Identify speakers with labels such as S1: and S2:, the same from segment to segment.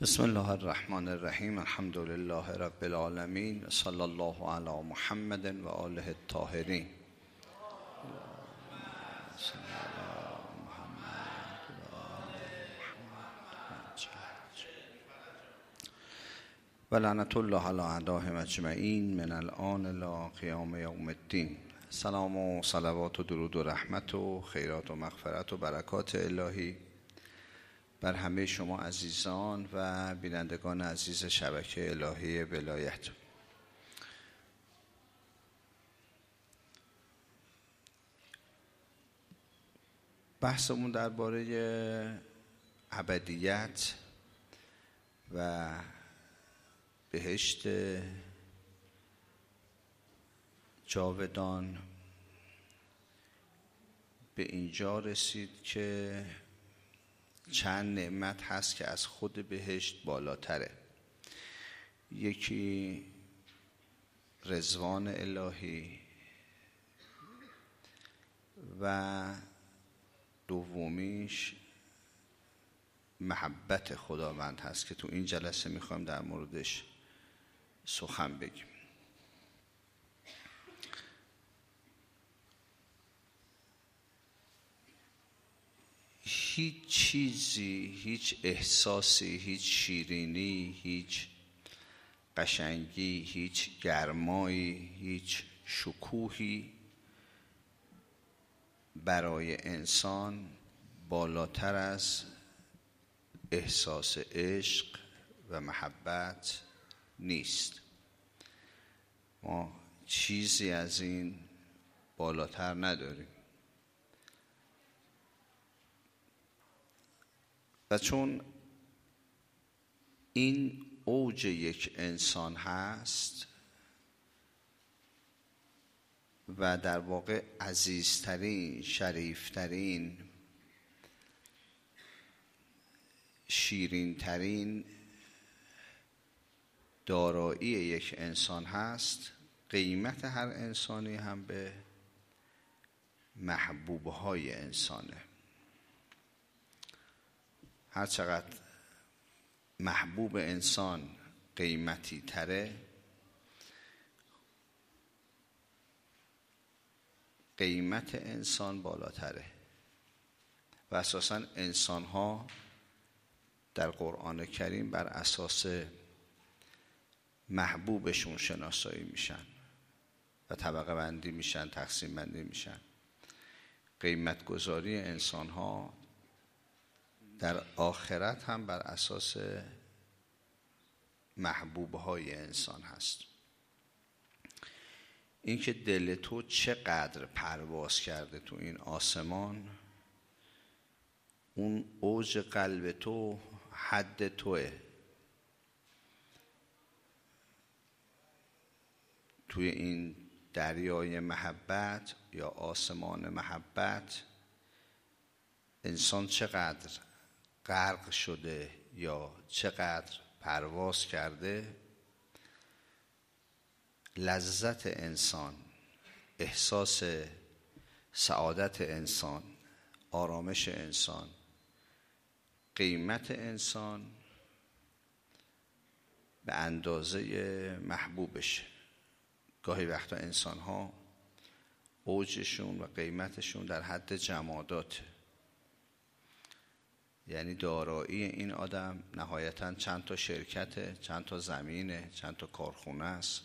S1: بسم الله الرحمن الرحیم. الحمد لله رب العالمین، صلی الله علی محمد و آله الطاهرین. و لعنت الله علی اعدائهم اجمعین من الآن الی قیام یوم الدین. سلام و صلوات و درود و رحمت و خیرات و مغفرت و برکات الهی بر همه شما عزیزان و بینندگان عزیز شبکه الهی ولایت. بحثمون درباره ابدیت و بهشت جاودان به اینجا رسید که چند نعمت هست که از خود بهشت بالاتره. یکی رضوان الهی و دومیش محبت خداوند هست که تو این جلسه میخوایم در موردش سخن بگیم. هیچ چیزی، هیچ احساسی، هیچ شیرینی، هیچ قشنگی، هیچ گرمایی، هیچ شکوهی برای انسان بالاتر از احساس عشق و محبت نیست. ما چیزی از این بالاتر نداریم. و چون این اوج یک انسان هست و در واقع عزیزترین، شریفترین، شیرینترین دارایی یک انسان هست، قیمت هر انسانی هم به محبوبهای انسانه. هر چقدر محبوب انسان قیمتی تره، قیمت انسان بالاتره. و اساساً انسان ها در قرآن کریم بر اساس محبوبشون شناسایی میشن و طبقه بندی میشن، تقسیم بندی میشن. قیمت گذاری انسان ها در آخرت هم بر اساس محبوبهای انسان هست. اینکه دل تو چقدر پرواز کرده تو این آسمان، اون اوج قلب تو حد توه. توی این دریای محبت یا آسمان محبت انسان چقدر غرق شده یا چقدر پرواز کرده، لذت انسان، احساس سعادت انسان، آرامش انسان، قیمت انسان به اندازه محبوبشه. گاهی وقتا انسان ها اوجشون و قیمتشون در حد جماداته. یعنی دارایی این آدم نهایتاً چند تا شرکته، چند تا زمینه، چند تا کارخونه است،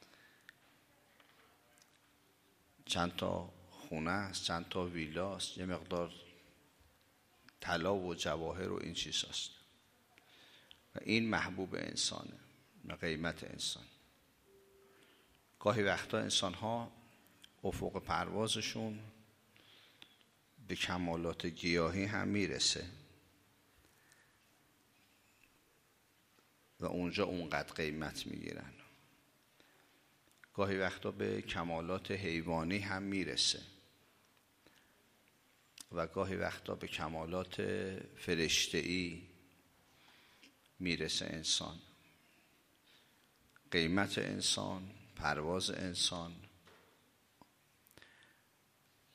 S1: چند تا خونه است، چند تا ویلاست، یه مقدار طلا و جواهر و این چیز هست. و این محبوب انسانه و قیمت انسان. گاهی وقتا انسان ها افق پروازشون به کمالات گیاهی هم میرسه و اونجا اونقدر قیمت میگیرن. گاهی وقتا به کمالات حیوانی هم میرسه و گاهی وقتا به کمالات فرشته‌ای میرسه انسان. قیمت انسان، پرواز انسان.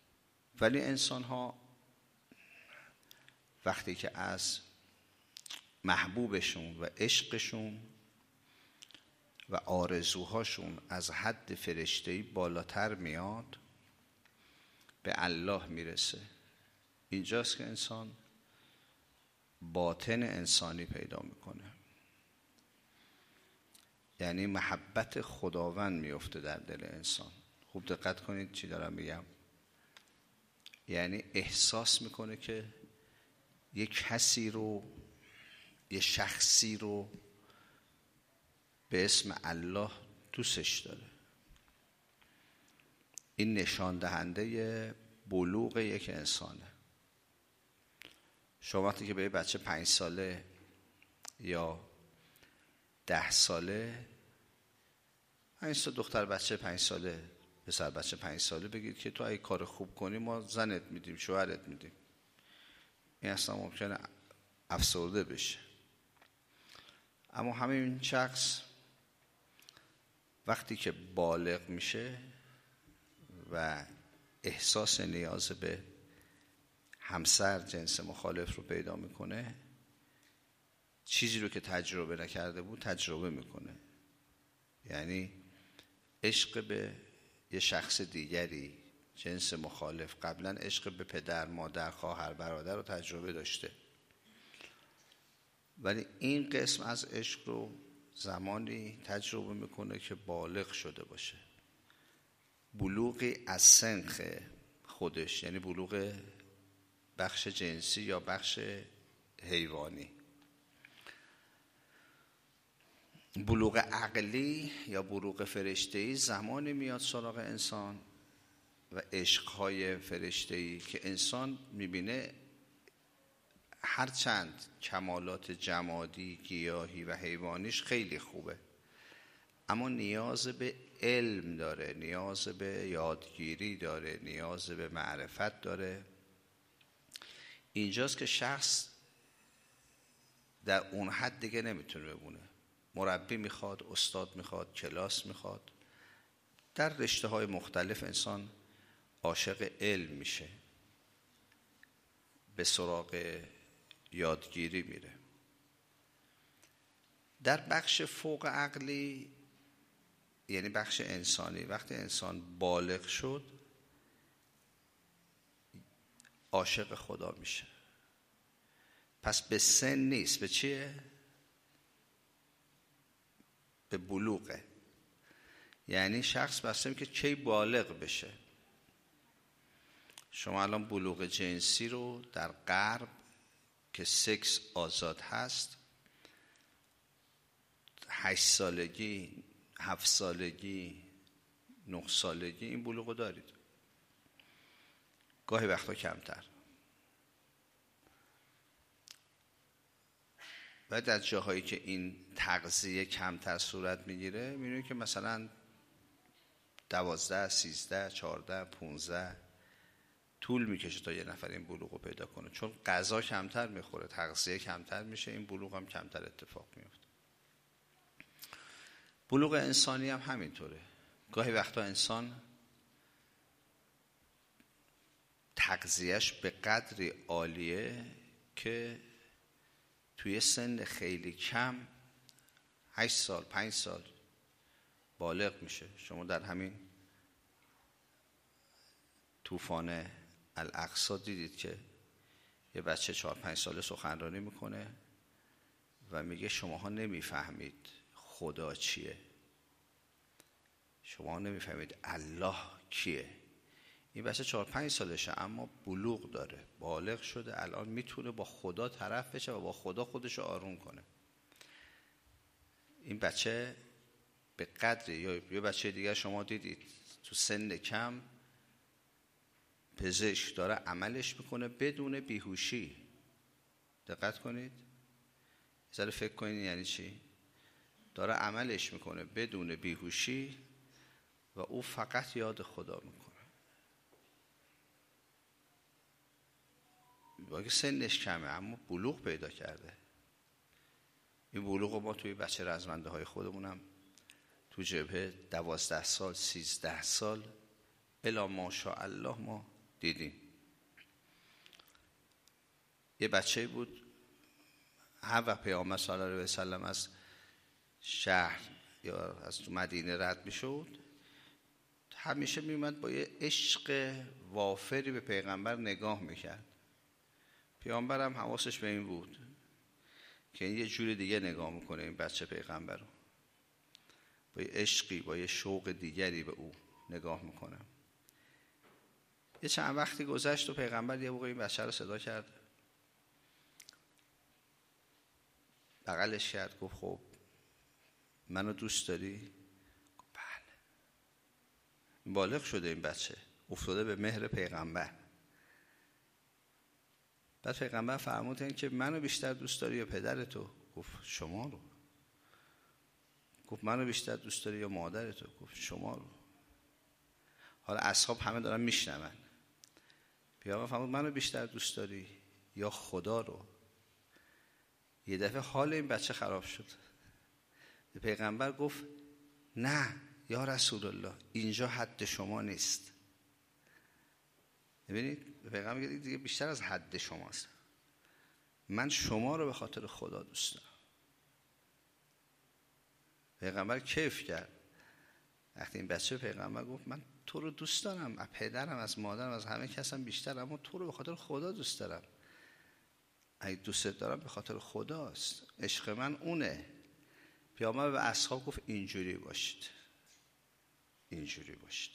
S1: ولی انسان ها وقتی که از محبوبشون و عشقشون و آرزوهاشون از حد فرشته‌ای بالاتر میاد، به الله میرسه. اینجاست که انسان باطن انسانی پیدا میکنه، یعنی محبت خداوند میفته در دل انسان. خوب دقت کنید چی دارم میگم. یعنی احساس میکنه که یک کسی رو، یه شخصی رو به اسم الله دوستش داره. این نشان دهنده بلوغ یک انسانه. شما وقتی که به یه بچه 5 ساله یا 10 ساله، این دختر بچه 5 ساله، پسر بچه 5 ساله بگید که تو اگه کار خوب کنی ما زنت میدیم، شوهرت میدیم، این اصلا ممکنه افسرده بشه. اما همین شخص وقتی که بالغ میشه و احساس نیاز به همسر جنس مخالف رو پیدا میکنه، چیزی رو که تجربه نکرده بود تجربه میکنه. یعنی عشق به یه شخص دیگری جنس مخالف، قبلا عشق به پدر، مادر، خواهر، برادر رو تجربه داشته، ولی این قسم از عشق رو زمانی تجربه میکنه که بالغ شده باشه، بلوغی از سنخ خودش، یعنی بلوغ بخش جنسی یا بخش حیوانی. بلوغ عقلی یا بلوغ فرشته‌ای زمانی میاد سراغ انسان و عشقهای فرشته‌ای که انسان میبینه هرچند کمالات جمادی، گیاهی و حیوانیش خیلی خوبه، اما نیاز به علم داره، نیاز به یادگیری داره، نیاز به معرفت داره. اینجاست که شخص در اون حد دیگه نمیتونه بمونه. مربی میخواد، استاد میخواد، کلاس میخواد. در رشته های مختلف انسان عاشق علم میشه، به سراغ یادگیری میره. در بخش فوق عقلی، یعنی بخش انسانی، وقتی انسان بالغ شد عاشق خدا میشه. پس به سن نیست، به چیه؟ به بلوغه. یعنی شخص بسته که کی بالغ بشه. شما الان بلوغ جنسی رو در غرب که سکس آزاد هست 8 سالگی، 7 سالگی، 9 سالگی این بلوغ رو دارید، گاهی وقتا کمتر. و در جاهایی که این تغذیه کمتر صورت میگیره میبینید که مثلا 12، 13، 14، 15 طول میکشه تا یه نفر این بلوغ رو پیدا کنه، چون غذا کمتر میخوره، تغذیه کمتر میشه، این بلوغ هم کمتر اتفاق میفته. بلوغ انسانی هم همینطوره. گاهی وقتا انسان تغذیهش به قدری عالیه که توی سن خیلی کم 8 سال 5 سال بالغ میشه. شما در همین طوفان الاقصی دیدید که یه بچه 4-5 ساله سخنرانی میکنه و میگه شماها نمیفهمید خدا چیه، شما نمیفهمید الله کیه. این بچه 4-5 سالشه اما بلوغ داره، بالغ شده، الان میتونه با خدا طرف بشه و با خدا خودشو آروم کنه. این بچه به قدری، یا یه بچه دیگه شما دیدید تو سن کم پزشک داره عملش میکنه بدون بیهوشی. دقت کنید، ذره فکر کنید یعنی چی. داره عملش میکنه بدون بیهوشی و او فقط یاد خدا میکنه. باید سنش کمه اما بلوغ پیدا کرده. این بلوغ رو ما توی بچه رزمنده های خودمونم تو جبهه 12 سال 13 سال الا ماشاءالله ما دیدیم. یه بچه بود هر وقت پیامبر صلی الله علیه و سلم از شهر یا از مدینه رد میشد، همیشه میومد با یه عشق وافری به پیغمبر نگاه میکرد. پیامبر هم حواسش به این بود که این یه جور دیگه نگاه میکنه این بچه پیغمبر رو، با یه عشقی، با یه شوق دیگری به او نگاه میکنه. یه چند وقتی گذشت و پیغمبر یه موقع این بچه رو صدا کرد، بغلش کرد، گفت خب منو دوست داری؟ گفت بله. بالغ شده این بچه، افتاده به مهر پیغمبر. بعد پیغمبر فرمودن که منو بیشتر دوست داری یا پدرتو؟ گفت شما رو. گفت منو بیشتر دوست داری یا مادرتو؟ گفت شما رو. حالا اصحاب همه دارن میشنون. پیغمبر فرمود منو بیشتر دوست داری یا خدا رو؟ یه دفعه حال این بچه خراب شد. پیغمبر گفت نه یا رسول الله، اینجا حد شما نیست. ببینید پیغمبر میگه دیگه بیشتر از حد شماست، من شما رو به خاطر خدا دوست دارم. پیغمبر کیف کرد وقتی این بچه پیغمبر گفت من تو رو دوست دارم، از پدرم، از مادرم، از همه کسم بیشتر، اما تو رو به خاطر خدا دوست دارم. اگه دوستت دارم به خاطر خداست، عشق من اونه. پیامبر به اصحاب گفت اینجوری باشید، اینجوری باشید.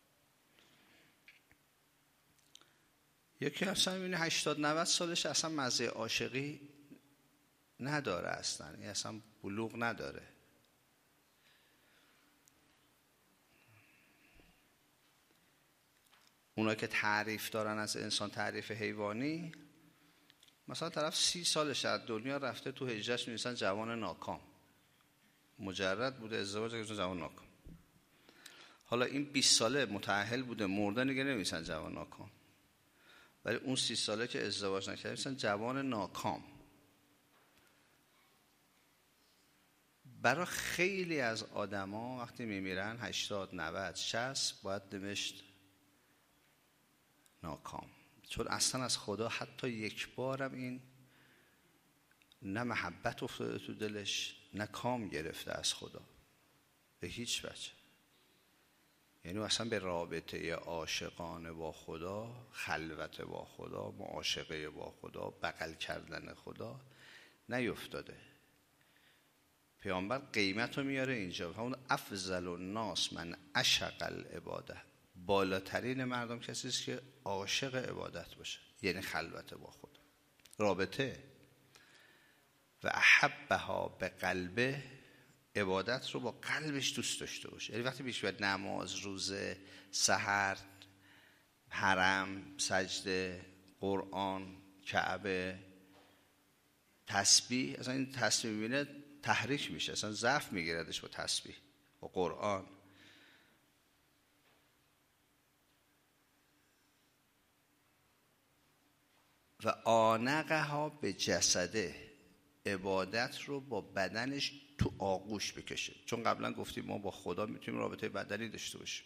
S1: یکی اصلا میبینه 80-90 سالش اصلا مزه عاشقی نداره، اصلا بلوغ نداره. اونا که تعریف دارن از انسان، تعریف حیوانی، مثلا طرف 30 سالش از دنیا رفته، تو هجرش می‌نویسن جوان ناکام، مجرد بوده، ازدواج کرده، جوان ناکام. حالا این 20 ساله متأهل بوده، مرده، دیگه نمی‌نویسن جوان ناکام. ولی اون 30 ساله که ازدواج نکرده می‌نویسن جوان ناکام. برای خیلی از آدما وقتی میمیرن 80 90 60 باید نوشت ناکام، چون اصلا از خدا حتی یک بارم این نه محبت افتاده تو دلش، نه کام گرفته از خدا به هیچ وجه. یعنی اصلا به رابطه عاشقانه با خدا، خلوت با خدا، معاشقه با خدا، بغل کردن خدا نیفتاده. پیامبر قیمت رو میاره اینجا، همون افضل الناس من عشق العباده، بالاترین مردم کسی است که عاشق عبادت باشه، یعنی خلوت با خدا، رابطه. و احبها به قلبه، عبادت رو با قلبش دوست داشته باشه. یعنی وقتی پیش بیاد نماز، روزه، سحر، حرم، سجده، قرآن، کعبه، تسبیح، اصلا این تسبیح میبینه تحریک میشه، اصلا ضعف میگیردش با تسبیح، با قرآن. و آنقها به جسده، عبادت رو با بدنش تو آغوش بکشه. چون قبلا گفتیم ما با خدا میتونیم رابطه بدنی داشته باشیم.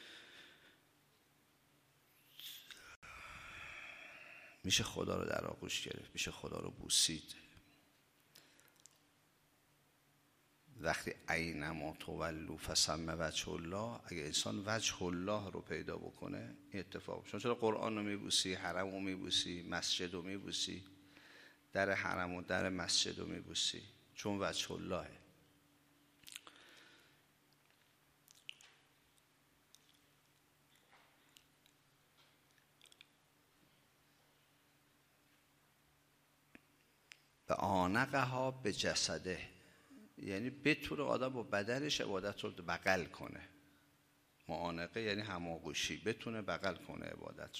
S1: میشه خدا رو در آغوش گرفت، میشه خدا رو بوسید. وقتی اینما تولوا فثم وجه الله، اگه انسان وجه الله رو پیدا بکنه این اتفاق. چون چرا قرآن رو میبوسی، حرم رو میبوسی، مسجد رو میبوسی، در حرم و در مسجد رو میبوسی؟ چون وجه اللهه. و آنقها به جسده، یعنی بتونه آدم با بدنش عبادت رو بغل کنه. معانقه یعنی هماغوشی، بتونه بغل کنه عبادت رو.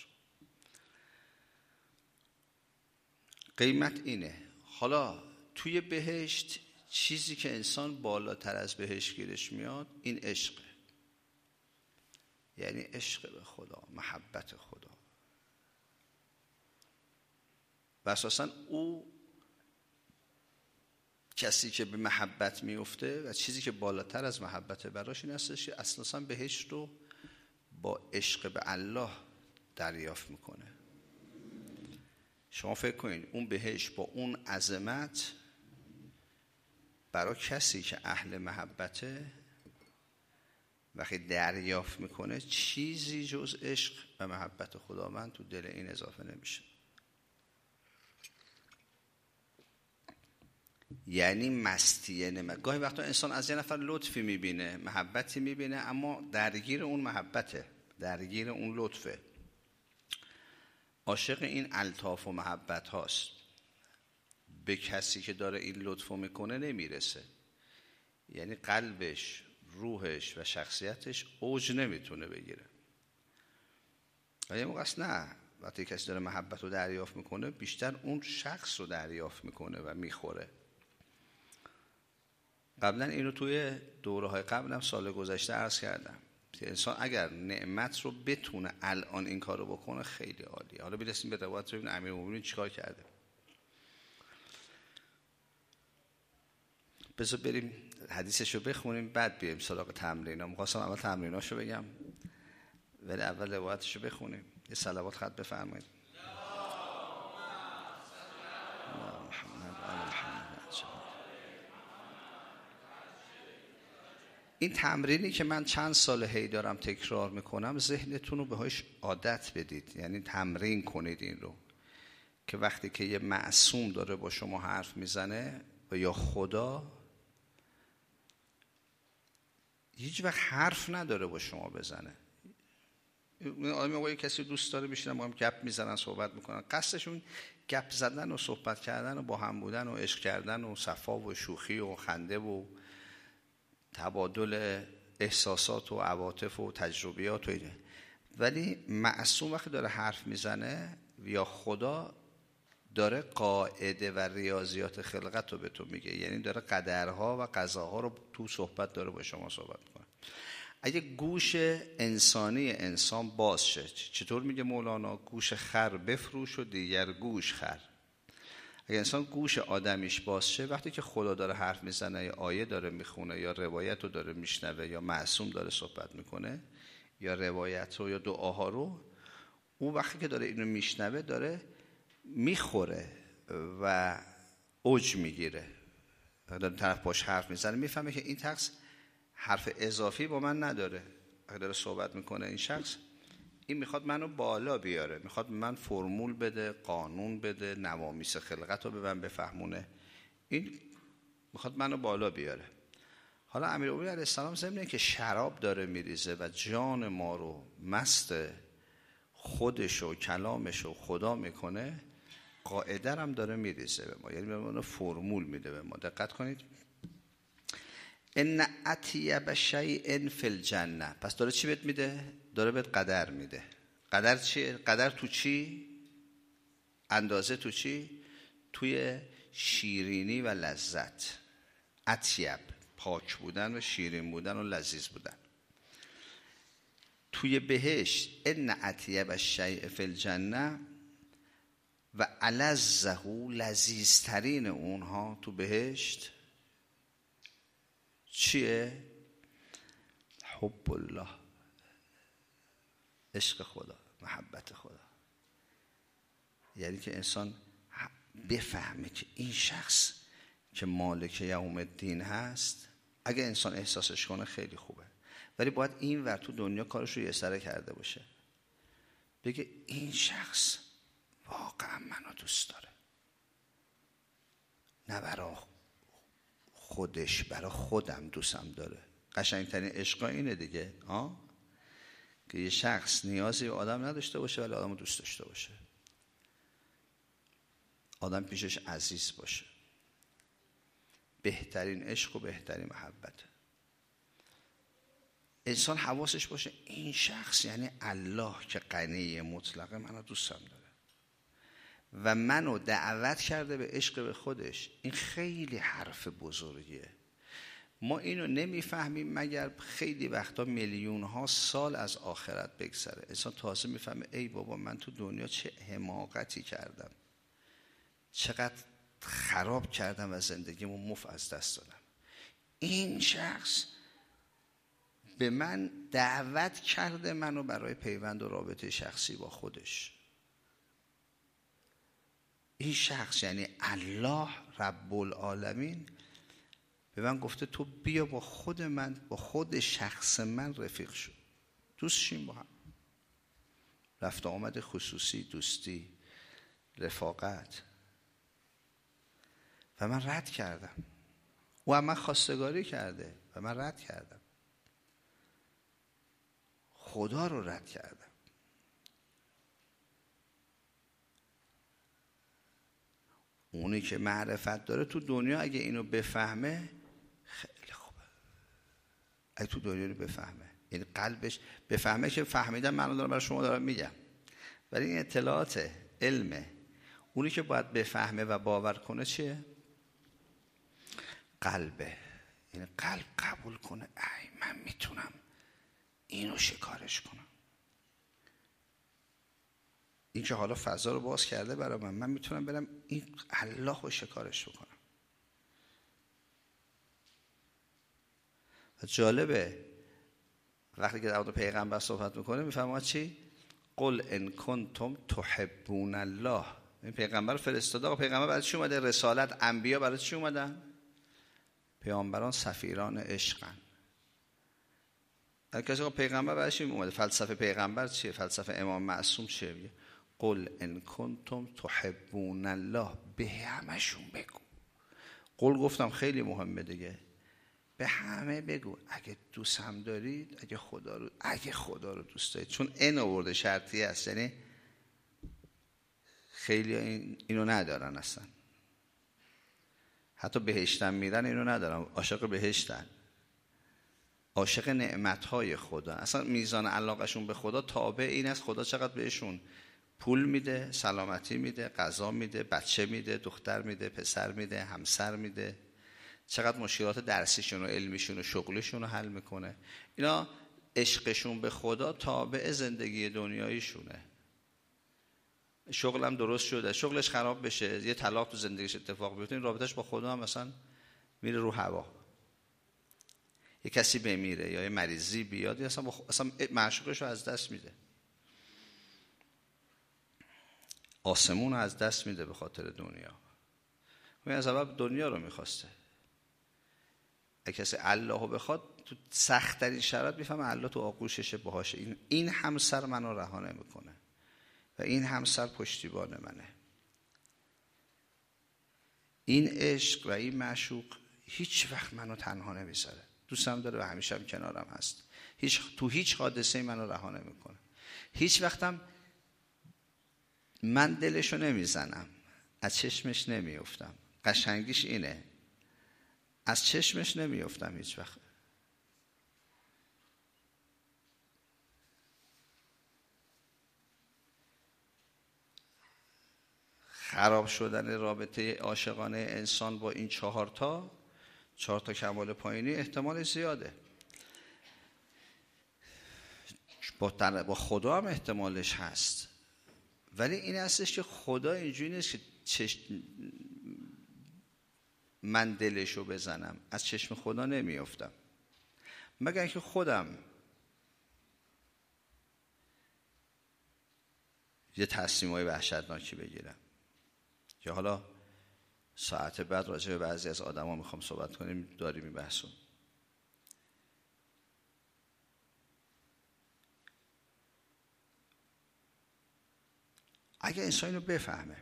S1: قیمت اینه. حالا توی بهشت چیزی که انسان بالاتر از بهشت گیرش میاد این عشقه، یعنی عشق به خدا، محبت خدا. و اساساً او کسی که به محبت میفته و چیزی که بالاتر از محبت براش این هستش که اساساً بهشت رو با عشق به الله دریافت میکنه. شما فکر کنید اون بهشت با اون عظمت برای کسی که اهل محبته وقتی دریافت میکنه چیزی جز عشق و محبت خداوند تو دل این اضافه نمیشه. یعنی مستی نعمت. گاهی وقتا انسان از یه نفر لطفی میبینه، محبتی میبینه، اما درگیر اون محبته، درگیر اون لطفه، عاشق این الطاف و محبت هاست، به کسی که داره این لطفو میکنه نمیرسه. یعنی قلبش، روحش و شخصیتش اوج نمیتونه بگیره. و یه موقع است نه، وقتی کسی داره محبت رو دریافت میکنه بیشتر اون شخص رو دریافت میکنه و میخوره. قبلا اینو توی دوره‌های قبلم سال گذشته عرض کردم که انسان اگر نعمت رو بتونه الان این کارو بکنه خیلی عالیه. حالا برسیم به روایت ببینیم امیرالمومنین چیکار کرده. بذار بریم حدیثشو بخونیم بعد بیایم سراغ تمرینا. می‌خواستم اول تمریناشو بگم ولی اول روایتشو بخونیم. یه صلوات خط بفرمایید. این تمرینی که من چند سال هی دارم تکرار میکنم ذهنتون رو بهش عادت بدید، یعنی تمرین کنید این رو که وقتی که یه معصوم داره با شما حرف میزنه و یا خدا هیچ وقت حرف نداره با شما بزنه. آدم کسی دوست داره میشینن با هم گپ میزنن، صحبت میکنن، قصدشون گپ زدن و صحبت کردن و با هم بودن و عشق کردن و صفا و شوخی و خنده و تبادل احساسات و عواطف و تجربیات و اینه. ولی معصوم وقتی داره حرف میزنه یا خدا داره قاعده و ریاضیات خلقت رو به تو میگه، یعنی داره قدرها و قضاها رو تو صحبت داره با شما صحبت میکنه. اگه گوش انسانی انسان باز شه، چطور میگه مولانا؟ گوش خر بفروش و دیگر گوش خر. اگه انسان گوش آدمیش باز شه، وقتی که خدا داره حرف میزنه یا آیه داره میخونه یا روایت رو داره میشنوه یا معصوم داره صحبت میکنه یا روایت رو یا دعاها رو، اون وقتی که داره اینو میشنوه داره میخوره و اوج میگیره. داره طرف باش حرف میزنه میفهمه که این شخص حرف اضافی با من نداره. اگه داره صحبت میکنه این شخص، این میخواد منو بالا بیاره، میخواد من فرمول بده، قانون بده، نوامیس خلقت رو به من بفهمونه، این میخواد منو بالا بیاره. حالا امیرالمومنین علیه السلام ضمن که شراب داره میریزه و جان ما رو مست خودش و کلامش و خدا میکنه، قاعده هم داره میریزه به ما، یعنی به ما فرمول میده به ما. دقت کنید، ان اطیب شیء فی الجنه. پس داره چی بهت میده؟ داره بهت قدر میده. قدر چیه؟ قدر تو چی؟ اندازه تو چی؟ توی شیرینی و لذت. اطیب، پاک بودن و شیرین بودن و لذیذ بودن. توی بهشت ان اطیب الشیء فی الجنه و الذه، لذیذترین اونها تو بهشت چیه؟ حب الله، عشق خدا، محبت خدا. یعنی که انسان بفهمه که این شخص که مالک یوم الدین هست، اگه انسان احساسش کنه خیلی خوبه، ولی باید این ور تو دنیا کارش رو یه سره کرده باشه، بگه این شخص واقعا منو دوست داره، نه برای خودش، برای خودم دوستم داره. قشنگترین عشقا اینه دیگه، که یه شخص نیازی به آدم نداشته باشه ولی آدمو دوست داشته باشه، آدم پیشش عزیز باشه. بهترین عشق و بهترین محبت. انسان حواسش باشه این شخص یعنی الله که غنی مطلقه منو دوستم داره و منو دعوت کرده به عشق به خودش. این خیلی حرف بزرگیه. ما اینو نمیفهمیم مگر خیلی وقتا میلیون ها سال از آخرت بگذره انسان تازه میفهمه ای بابا من تو دنیا چه حماقتی کردم، چقدر خراب کردم و زندگیمو مفت از دست دادم. این شخص به من دعوت کرده منو برای پیوند و رابطه شخصی با خودش. این شخص یعنی الله رب العالمین به من گفته تو بیا با خود من، با خود شخص من رفیق شو، دوست شیم با هم، رفت آمد خصوصی، دوستی، رفاقت. و من رد کردم. او هم من خواستگاری کرده و من رد کردم. خدا رو رد کردم. اونی که معرفت داره تو دنیا اگه اینو بفهمه خیلی خوبه. اگه تو دنیا رو بفهمه، یعنی قلبش بفهمه، که فهمیدم من دارم برای شما دارم میگم، ولی این اطلاعات علمه. اونی که باید بفهمه و باور کنه چیه؟ قلبه. یعنی قلب قبول کنه ای من میتونم اینو شکارش کنم. این که حالا فضا رو باز کرده برای من میتونم برم این الله رو شکارش بکنم. و جالبه وقتی که در مورد پیغمبر صحبت میکنه میفهمه چی؟ قل ان کنتم تحبون الله. این پیغمبر فرستاده. پیغمبر برای چی اومده؟ رسالت. انبیا برای چی اومدن؟ پیامبران سفیران عشقن. کسی که پیغمبر برای چی اومده؟ فلسفه پیغمبر چیه؟ فلسفه امام معصوم چیه؟ میگه قل ان کنتم تحبون الله. به همشون بگو. قل گفتم خیلی مهمه دیگه. به همه بگو اگه دوست هم دارید، اگه خدا رو دوست دارید. چون این آورده شرطی است، یعنی خیلی اینو ندارن اصلا. حتی بهشتن میرن اینو ندارن. عاشق بهشتن، عاشق نعمتهای خدا. اصلا میزان علاقشون به خدا تابع این است خدا چقدر بهشون پول میده، سلامتی میده، غذا میده، بچه میده، دختر میده، پسر میده، همسر میده، چقدر مشکلات درسیشون و علمیشون و شغلشون رو حل میکنه. اینا عشقشون به خدا تابع زندگی دنیاییشونه. شغلم درست شده، شغلش خراب بشه، یه طلاق تو زندگیش اتفاق بیفته، این رابطش با خدا هم مثلا میره رو هوا. یه کسی بمیره یا یه مریضی بیاد، اصلا معشوقش رو از دست میده، آسمون رو از دست میده به خاطر دنیا. این از اول دنیا رو میخواسته. اگه کسی الله رو بخواد تو سخت ترین شرایط میفهمه الله تو آغوششه باهاشه. این همسر منو رها نمیکنه و این همسر پشتیبان منه. این عشق و این معشوق هیچ وقت منو تنها نمیذاره، دوستم داره و همیشه هم کنارم هست. تو هیچ حادثه منو رها نمیکنه. هیچ وقتم من دلشو نمیزنم، از چشمش نمیافتم. قشنگیش اینه، از چشمش نمیافتم هیچ وقت. خراب شدن رابطه عاشقانه انسان با این چهار تا کمال پایینی احتمال زیاده. با خدا هم احتمالش هست، ولی این هستش که خدا اینجوری نیست که من دلشو بزنم، از چشم خدا نمیافتم، مگر اینکه خودم یه تصمیمای وحشتناکی بگیرم. که حالا ساعت بعد راجع به بعضی از آدما میخوام صحبت کنیم، داریم این بحثو. اگه انسان اینو بفهمه،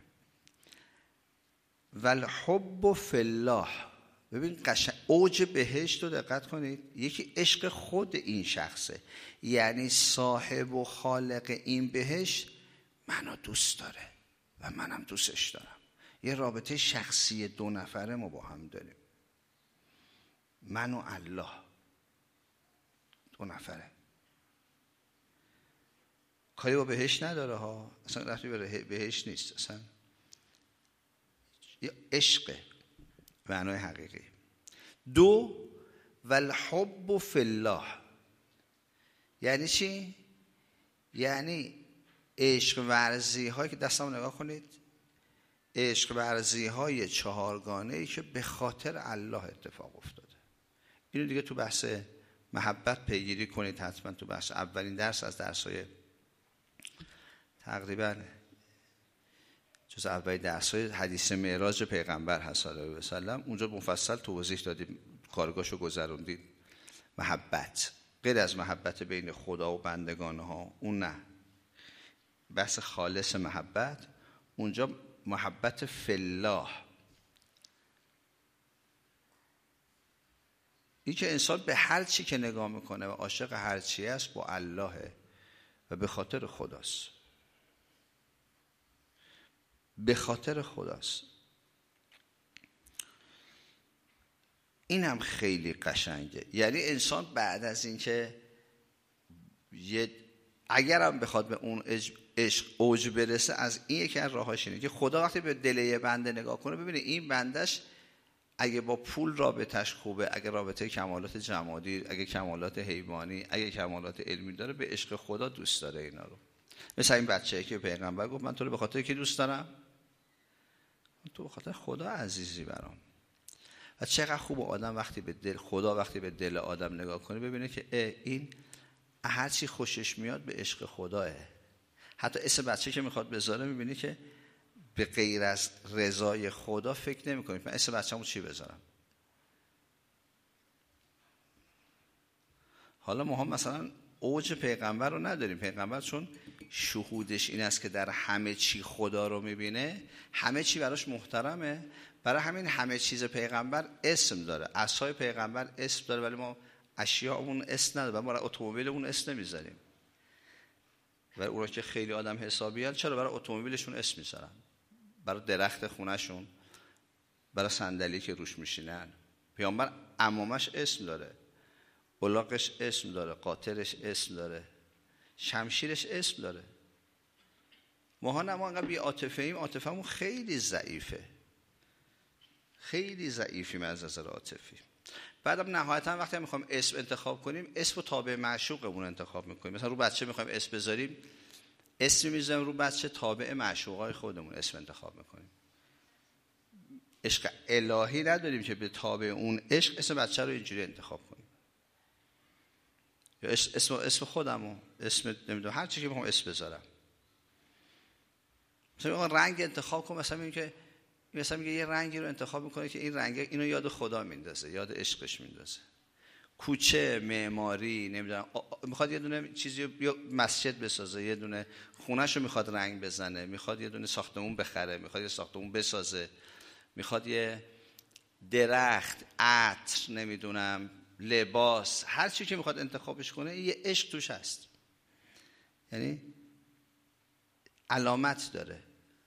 S1: والحب فی الله، ببین اوج بهشت رو دقت کنید، یکی عشق خود این شخصه، یعنی صاحب و خالق این بهشت منو دوست داره و منم دوستش دارم. یه رابطه شخصی دو نفره ما با هم داریم، من و الله دو نفره. کاری با بهشت نداره ها، اصلا رفتی به بهشت نیست، اصلا یه عشق معنای حقیقی. دو، والحب فی الله یعنی چی؟ یعنی عشق ورزی هایی که دستم نگاه کنید، عشق ورزی های چهارگانه ای که به خاطر الله اتفاق افتاده. اینو دیگه تو بحث محبت پیگیری کنید حتما. تو بحث اولین درس از درسای تقریبا جز اولین درس‌های حدیث معراج پیغمبر هست صلی الله علیه و سلم. اونجا مفصل توضیح دادیم، کارگاهشو گذروندیم. محبت غیر از محبت بین خدا و بندگان ها، اون نه، بحث خالص محبت اونجا محبت فی الله. این که انسان به هر چی که نگاه میکنه و عاشق هر چی است با اللهه و به خاطر خداست، به خاطر خداست. این هم خیلی قشنگه. یعنی انسان بعد از این که اگرم بخواد به اون عشق اوج برسه، از این یکی از راهاش اینه که خدا وقتی به دل یه بنده نگاه کنه ببینه این بندش اگه با پول رابطش خوبه، اگه رابطه کمالات جمادی، اگه کمالات حیوانی، اگه کمالات علمی داره، به عشق خدا دوست داره اینا رو. مثل این بچه‌ای که پیغمبر گفت من تو رو به خاطر کی دوست دارم؟ تو به خاطر خدا عزیزی برام. و چقدر خوب آدم وقتی به دل خدا، وقتی به دل آدم نگاه کنه ببینه که این هر چی خوشش میاد به عشق خداه. حتی اسم بچه که میخواد بذاره میبینی که به غیر از رضای خدا فکر نمی‌کنی من اسم بچه‌مو چی بذارم. حالا ما هم مثلا اوج پیغمبر رو نداریم. پیغمبر چون شهودش این است که در همه چی خدا رو میبینه، همه چی براش محترمه، برای همین همه چیز پیغمبر اسم داره. عصای پیغمبر اسم داره ولی ما اشیاءمون اسم نداره. برای اتومبیلمون اسم نمیذاریم. و اونا که خیلی آدم حسابیان چرا برای اتومبیلشون اسم میذارن؟ برای درخت خونهشون، برای صندلی که روش میشینن. پیامبر عمامش اسم داره، الاغش اسم داره، قاطرش اسم داره، شمشیرش اسم داره. ما انقدر بی عاطفه ایم، عاطفه‌مون خیلی ضعیفه، خیلی ضعیفیم از نظر عاطفی. بعدم نهایتا وقتی میخوایم اسم انتخاب کنیم، اسم رو تابع معشوقمون انتخاب میکنیم. مثلا رو بچه میخوایم اسم بذاریم، اسم میذاریم رو بچه تابع معشوقای خودمون اسم انتخاب میکنیم. عشق الهی نداریم که به تابع اون عشق اسم بچه رو اینجوری انتخاب کنیم. یا اسم خودمو، اسم نمیدونم هر چی که میخوام اسم بذارم. مثلا رنگ انتخاب کنم، مثلا میگه یه رنگی رو انتخاب میکنه که این رنگ اینو یاد خدا میندازه، یاد عشقش میندازه. کوچه، معماری، نمیدونم میخواد یه دونه چیزی یا مسجد بسازه، یه دونه خونه‌شو میخواد رنگ بزنه، میخواد یه دونه ساختمون بخره، میخواد یه ساختمون بسازه، میخواد یه درخت، عطر، نمیدونم لباس، هر چی که میخواد انتخابش کنه یه عشق توش هست. یعنی علامت داره.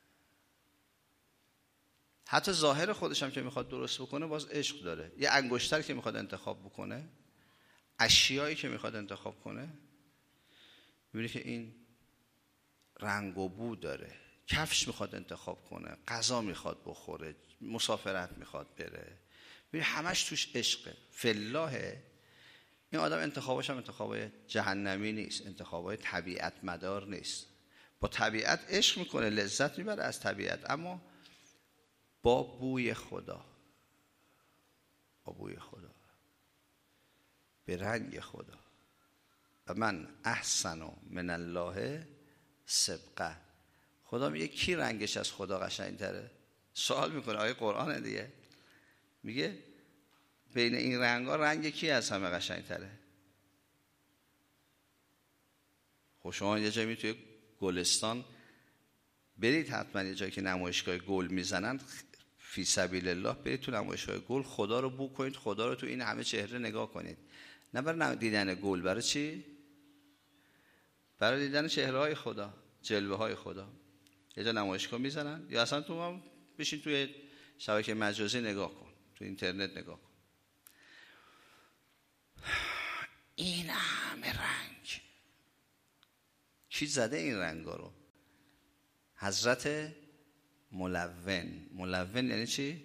S1: حتی ظاهر خودش هم که میخواد درست بکنه باز عشق داره. یه انگشتر که میخواد انتخاب بکنه، اشیایی که میخواد انتخاب کنه، میبینی که این رنگ و بو داره. کفش میخواد انتخاب کنه، غذا میخواد بخوره، مسافرت میخواد بره، میبینی همش توش عشقه. فلاحه. این آدم انتخاباش هم انتخابای جهنمی نیست، انتخابای طبیعت مدار نیست. با طبیعت عشق میکنه، لذت میبره از طبیعت، اما با بوی خدا، با بوی خدا، به رنگ خدا. و من احسن من الله سبقه. خدا میگه کی رنگش از خدا قشنگ‌تره؟ سوال میکنه. آیه قرآن دیگه میگه بین این رنگا رنگ کی از همه قشنگ‌تره؟ خب شما یه جایی توی گلستان برید، حتما یه جایی که نمایشگاه گل میزنن، فی سبیل الله برید تو نمایشگاه گل، خدا رو بو کنید، خدا رو تو این همه چهره نگاه کنید. نه برای دیدن گل، برای چی؟ برای دیدن چهره های خدا، جلوه های خدا. یه جا نمایشگاه میزنن، یا اصلا تو هم بشین توی شبکه مجازی نگاه کن، تو اینترنت نگاه کن. این همه رنگ، کی زده این رنگا رو؟ حضرت ملون یعنی چی؟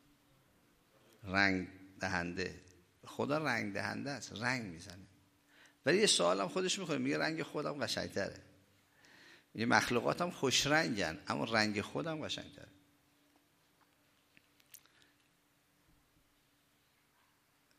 S1: رنگ دهنده. خدا رنگ دهنده است، رنگ میزنه. ولی یه سوال هم خودش میکنه، میگه رنگ خودم قشنگتره. میگه مخلوقاتم خوش رنگن اما رنگ خودم قشنگتره.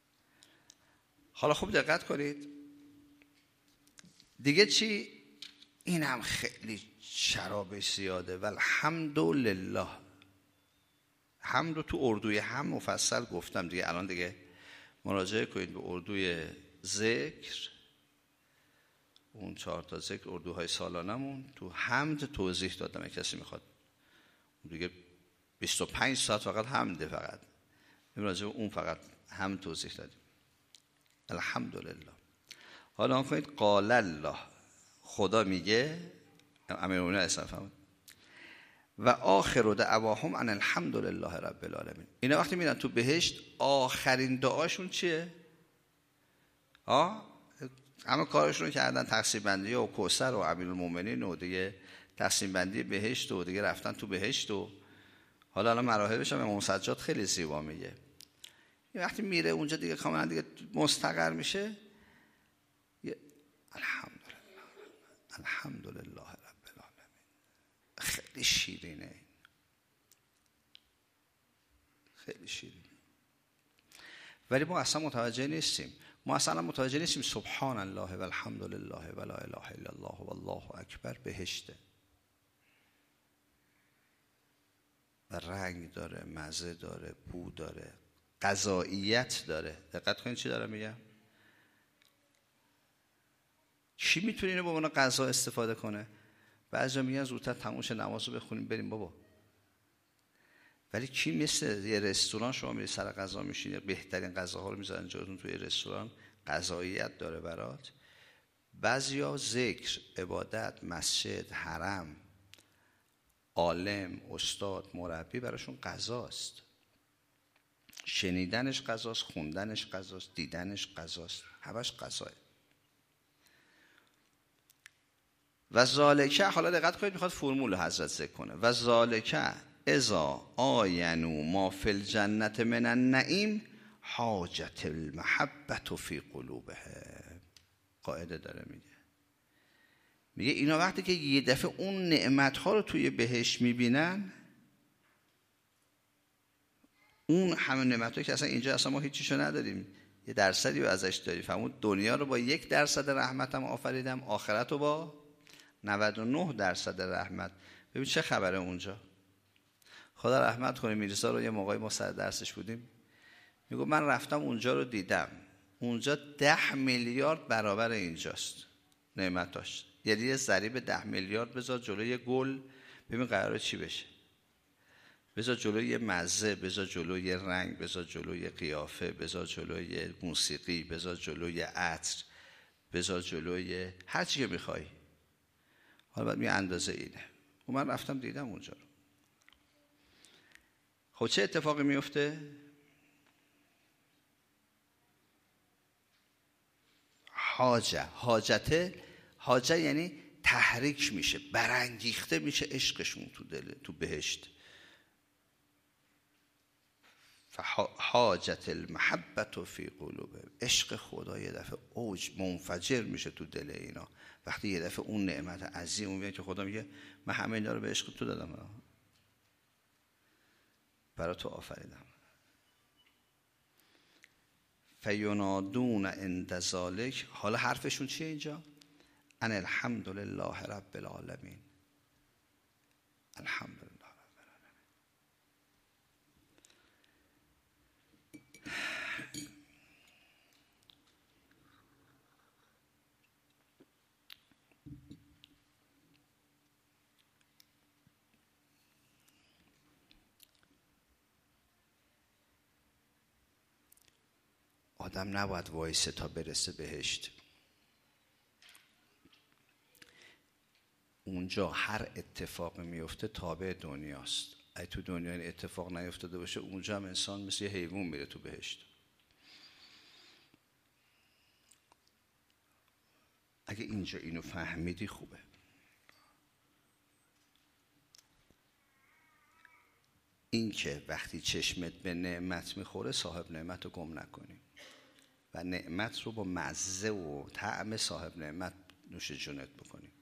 S1: حالا خوب دقت کنید دیگه چی این هم خیلی شرابش زیاده. والحمدلله. حمد رو تو اردوی هم مفصل گفتم دیگه، الان دیگه مراجعه کنید به اردوی ذکر، اون 4 تا ذکر اردوهای سالانمون، تو حمد توضیح دادم. کسی میخواد دیگه 25 ساعت فقط حمده، فقط راجع به اون فقط هم توضیح دادیم. الحمدلله. حالا کنید قال الله، خدا میگه، امیرالمومنین علیه السلام، و آخر دعواهم ان الحمدلله رب العالمین. اینا وقتی میرن تو بهشت آخرین دعاشون چیه؟ همه کارشون رو کردن، تقسیم بندی و کوثر و امیرالمومنین و دیگه تقسیم بندی بهشت و دیگه رفتن تو بهشت. و حالا مراحلش هم امام سجاد خیلی زیبا میگه. وقتی میره اونجا دیگه کاملا دیگه مستقر میشه، الحمدلله الحمدلله رب العالمین. خیلی شیرینه، خیلی شیرینه. ولی ما اصلا متوجه نیستیم. ما اصلا متوجه نیستیم سبحان الله و الحمدلله و لا اله الا الله و الله اکبر بهشته و رنگ داره، مزه داره، بو داره، غذاییت داره. دقت کنید چی دارم میگم. کی میتونه اینو به عنوان غذا استفاده کنه؟ بعضیا میگن زودتر تموم شه نماز رو بخونیم بریم بابا. ولی کی مثل یه رستوران شما میری سر غذا میشینی، بهترین غذاها رو میذارن جلوتون توی رستوران، غذاییت داره برات. بعضیا ذکر، عبادت، مسجد، حرم، عالم، استاد، مربی براشون غذاست. شنیدنش غذاست، خوندنش غذاست، دیدنش غذاست، همش غذاه. و ذالکه، حالا دقت کنید میخواد فرمول حضرت ذکر کنه. و ذالکه اذا آینوا ما فی الجنة من النعیم حاجت المحبة فی قلوبهم. قاعده داره میگه اینا وقتی که یه دفعه اون نعمتها رو توی بهشت میبینن، اون همه نعمتها که اصلا اینجا اصلا ما هیچیشو نداریم، 1% رو ازش داریم. فهمون دنیا رو با 1% رحمتم آفریدم، آخرت رو با 99% رحمت. ببین چه خبره اونجا. خدا رحمت کنه میرزا رو، یه موقعی ما سر درسش بودیم، میگو من رفتم اونجا رو دیدم، اونجا 10 میلیارد برابر اینجاست نعمتاش. یعنی یه ضریب 10 میلیارد بذار جلوی گل، ببین قراره چی بشه. بذار جلوی یه مزه، بذار جلوی یه رنگ، بذار جلوی قیافه، بذار جلوی موسیقی، بذار جلوی عطر، بذار جلوی هر چی که میخوای. حالا بعد می اندازه اینه. و من رفتم دیدم اونجا رو. خب چه اتفاقی میفته؟ حاجه یعنی تحریک میشه، برانگیخته میشه عشقشون تو دل، تو بهشت. حاجت المحبت فی قلوبهم. عشق خدا یه دفعه اوج منفجر میشه تو دل اینا وقتی یه دفعه اون نعمت عظیم میاد که خدا میگه من همه اینا رو به عشق تو دادم، برای تو آفریدم. فینادون عند ذلک. حالا حرفشون چیه اینجا؟ ان الحمدلله رب العالمین. الحمدلله رب العالمین. آدم نباید وایسه تا برسه بهشت. اونجا هر اتفاقی میفته تابع دنیاست. اگه تو دنیا این اتفاق نیفتاده باشه، اونجا هم انسان مثل یه حیوان میره تو بهشت. اگه اینجا اینو فهمیدی خوبه. این که وقتی چشمت به نعمت میخوره صاحب نعمت رو گم نکنی و نعمت رو با مزه و طعم صاحب نعمت نوش جونت بکنی.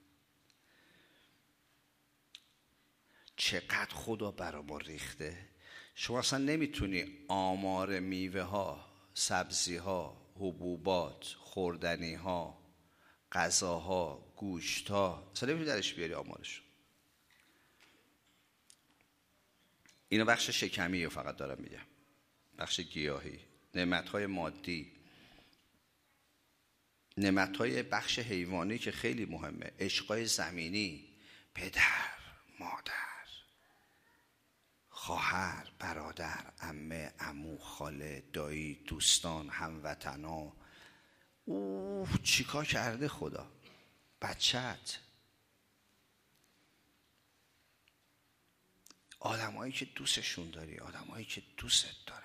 S1: چقدر خدا برا ما ریخته. شما اصلا نمیتونی آمار میوه ها، سبزی ها، حبوبات، خوردنی ها، غذاها، گوشتها، اصلا نمیتونی درش بیاری آمارشو. اینو بخش شکمی رو فقط دارم میگم، بخش گیاهی، نعمتهای مادی، نعمتهای بخش حیوانی که خیلی مهمه، عشقای زمینی، پدر، مادر، خواهر، برادر، عمه، عمو، خاله، دایی، دوستان، هموطنا. اوه چیکار کرده خدا؟ بچت، آدمایی که دوستشون داری، آدمایی که دوستت دارن.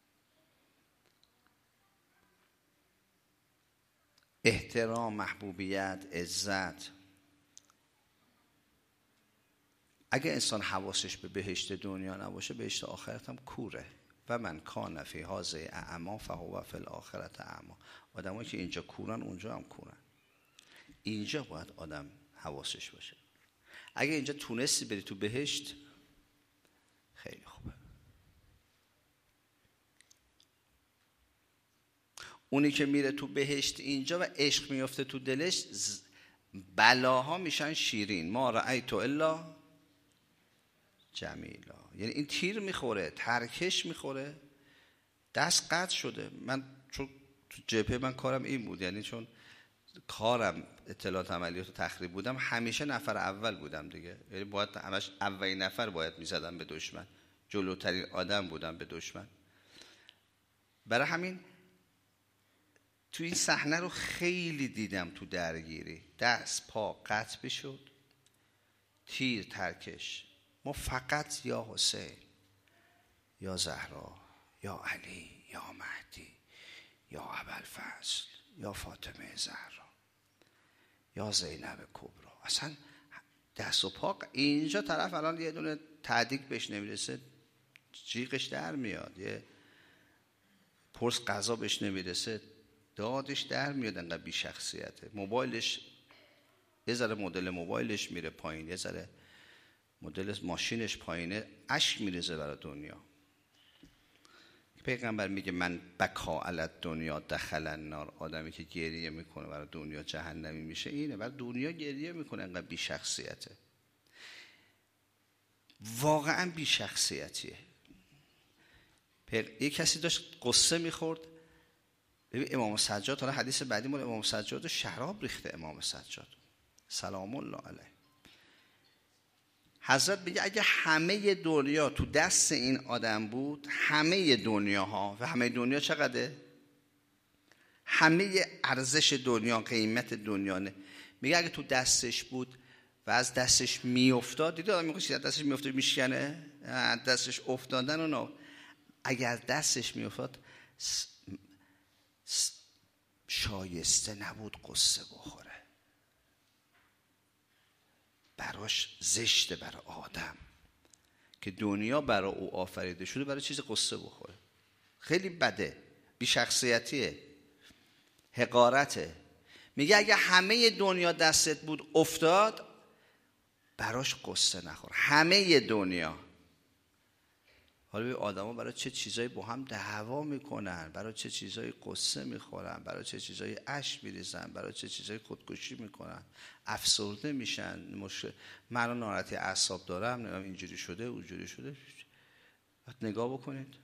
S1: احترام، محبوبیت، عزت. اگه انسان حواسش به بهشت دنیا نباشه، بهشت آخرت هم کوره. و من کان فی هذه اعمی فهو فی الاخرة اعمی. آدمایی که اینجا کورن اونجا هم کورن. اینجا باید آدم حواسش باشه. اگه اینجا تونستی بری تو بهشت، خیلی خوبه. اونی که میره تو بهشت اینجا و عشق میفته تو دلش، بلاها میشن شیرین. ما رأیت الا جمیلا. یعنی این تیر میخوره، ترکش میخوره، دست قطع شده. من چون تو جبهه من کارم این بود، یعنی چون کارم اطلاعات عملیات و تخریب بودم، همیشه نفر اول بودم دیگه. یعنی باید همش اولین نفر باید میزدم به دشمن، جلوترین آدم بودم به دشمن. برای همین تو این صحنه رو خیلی دیدم تو درگیری، دست پا قطع بشد، تیر ترکش. ما فقط یا حسین، یا زهرا، یا علی، یا مهدی، یا ابوالفضل، یا فاطمه زهرا، یا زینب کبرا. اصلا دست و پا اینجا طرف الان یه دونه تعدیق بهش نمیرسه جیغش در میاد، یه پرس غذا بهش نمیرسه دادش در میاد، انقدر بی شخصیته. موبایلش یه ذره مدل موبایلش میره پایین، یه ذره مدل ماشینش پایینه، اشک میریزه برای دنیا. پیغمبر میگه من بکا علی دنیا دخل النار. آدمی که گریه میکنه برای دنیا جهنمی میشه اینه، برای دنیا گریه میکنه، انقدر بی شخصیته. واقعا بی شخصیتیه. یه کسی داشت قصه میخورد، ببین امام سجاد، حالا حدیث بعدی مال امام سجاد، شراب ریخته امام سجاد سلام الله علیه. حضرت میگه اگه همه دنیا تو دست این آدم بود، همه دنیاها، و همه دنیا چقدره؟ همه ارزش دنیا، قیمت دنیا نه. میگه اگه تو دستش بود و از دستش میافتاد، دیدی آدم میگه از دستش میافتاد میشکنه، از دستش افتادن اونو، اگر دستش میافتاد شایسته نبود قصه بخوره. براش زشته، برای آدم که دنیا برای او آفریده شده برای چیز قصه بخوره. خیلی بده، بی شخصیتیه، حقارته. میگه اگه همه دنیا دستت بود افتاد، براش قصه نخور. همه دنیا. حالا به آدم ها برای چه چیزایی با هم دعوا میکنن، برای چه چیزایی قصه میخورن، برای چه چیزایی اشک میریزن، برای چه چیزایی خودکشی میکنن، افسرده میشن. من ناراحتی اعصاب دارم، اینجوری شده اونجوری شده. نگاه بکنید.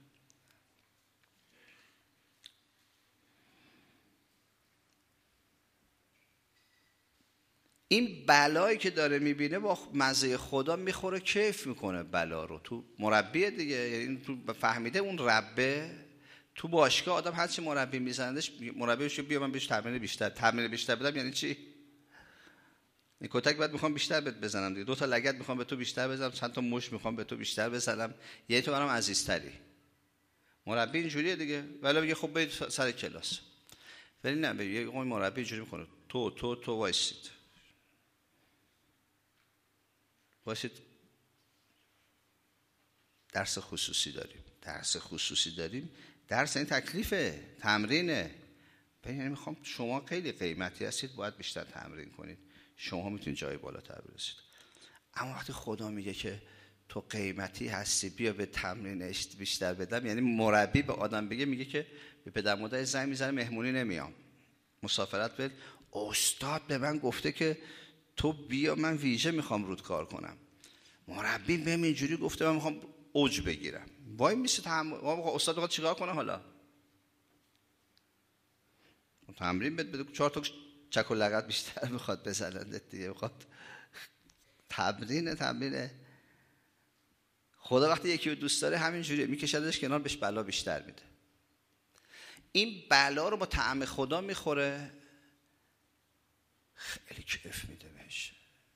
S1: این بلایی که داره میبینه با مزه خدا میخوره، کیف میکنه بلا رو. تو مربیه دیگه، یعنی تو فهمیده اون ربه. تو باشگاه آدم هرچی مربی میزندش، مربیش بیا من بهش تمرین بیشتر بدم. یعنی چی؟ این کتک بعد میخوام بیشتر بزنم دیگه، 2 تا لگد میخوام به تو بیشتر بزنم، چند تا مش میخوام به تو بیشتر بزنم، یه تو برام عزیزتری. مربی اینجوریه دیگه. ولی میگه خب برید سر کلاس. ولی نه، میگه اون مربی اینجوری میکنه، تو وایسید درس خصوصی داریم. درس این تکلیفه، تمرینه. یعنی میخوام شما خیلی قیمتی هستید، باید بیشتر تمرین کنید، شما میتونید جای بالاتر برسید. اما وقتی خدا میگه که تو قیمتی هستی، بیا به تمرین بیشتر بدم، یعنی مربی به آدم بگه، میگه که به پدر مادر زنگ میزنه مهمونی نمیام، مسافرت بده، استاد به من گفته که تو بیا من ویژه میخوام رود کار کنم. مربی بهم اینجوری گفته من میخوام اوج بگیرم. وای میشه استاد میخواد چیکار کنه حالا؟ تمرین بده 4 تا چک و لغت بیشتر میخواد بزنندت دیگه. میخواد تمرینه. خدا وقتی یکی رو دوست داره همینجوری میکشدش کنار، بهش بلا بیشتر میده. این بلا رو با طعم خدا میخوره، خیلی کیف میده بهش.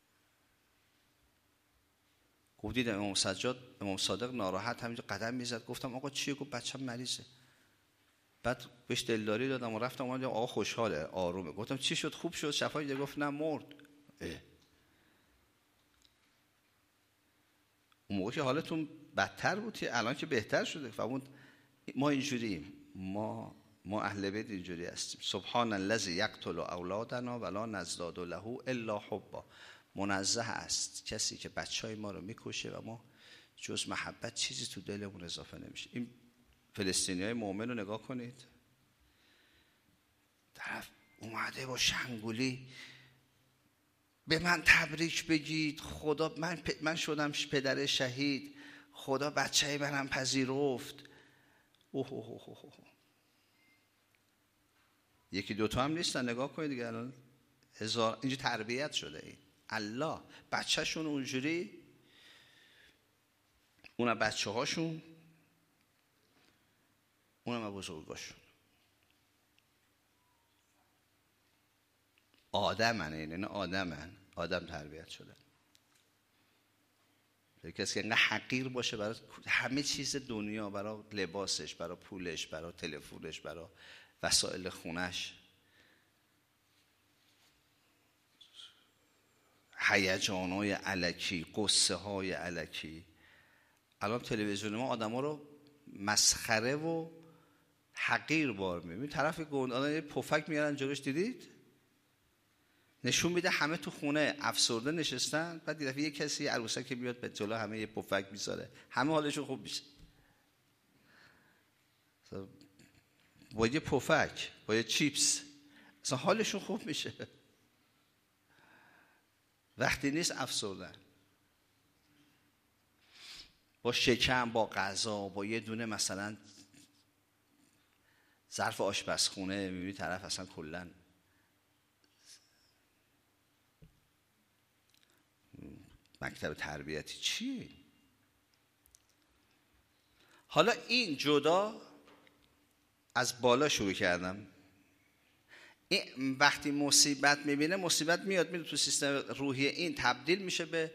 S1: گفتید امام صادق ناراحت همینجا قدم میزد. گفتم آقا چیه؟ گفت بچه‌م مریضه. بعد بهش دلداری دادم و رفتم اونجا. آقا خوشحاله، آرومه. گفتم چی شد؟ خوب شد؟ شفایی ده؟ گفت نه مرد. اون موقع که حالتون بدتر بود که الان که بهتر شده. فرمود ما اینجوریم، ما اهل بیت اینجوری هستیم. سبحان الذی یقتل اولادنا ولا نزداد له الا حبا. منزه است کسی که بچهای ما رو میکشه و ما جز محبت چیزی تو دلمون اضافه نمیشه. این فلسطینیای مؤمن رو نگاه کنید، طرف اومده با شنگولی به من تبریک بگید، خدا من شدم پدر شهید، خدا بچه منم پذیرفت. یکی دوتا هم نیستن. نگاه کنید دیگه الان هزار اینجا تربیت شده. این الله بچه شون اونجوری، اونم بچه هاشون، اونم بزرگاشون. آدم تربیت شده. کسی که اینقدر حقیر باشه برای همه چیز دنیا، برای لباسش، برای پولش، برای تلفنش، برای وسایل خونش، هیجان‌های الکی، قصه های الکی. الان تلویزیون ما آدما رو مسخره و حقیر بار می‌بینه. طرف گندان یه پفک میارن جلوش، دیدید؟ نشون میده همه تو خونه افسرده نشستن، بعد دیدید یه کسی عروسک که بیاد به جلو همه یه پفک میذاره، همه حالشون خوب میشه. با یه پفک، با یه چیپس اصلا حالشون خوب میشه. وقتی نیست افسردن. با شکم، با غذا، با یه دونه مثلا ظرف آشپزخونه، میبینی طرف اصلا کلا مکتب تربیتی چیه؟ حالا این جدا از بالا شروع کردم. این وقتی مصیبت میبینه، مصیبت میاد تو سیستم روحی، این تبدیل میشه به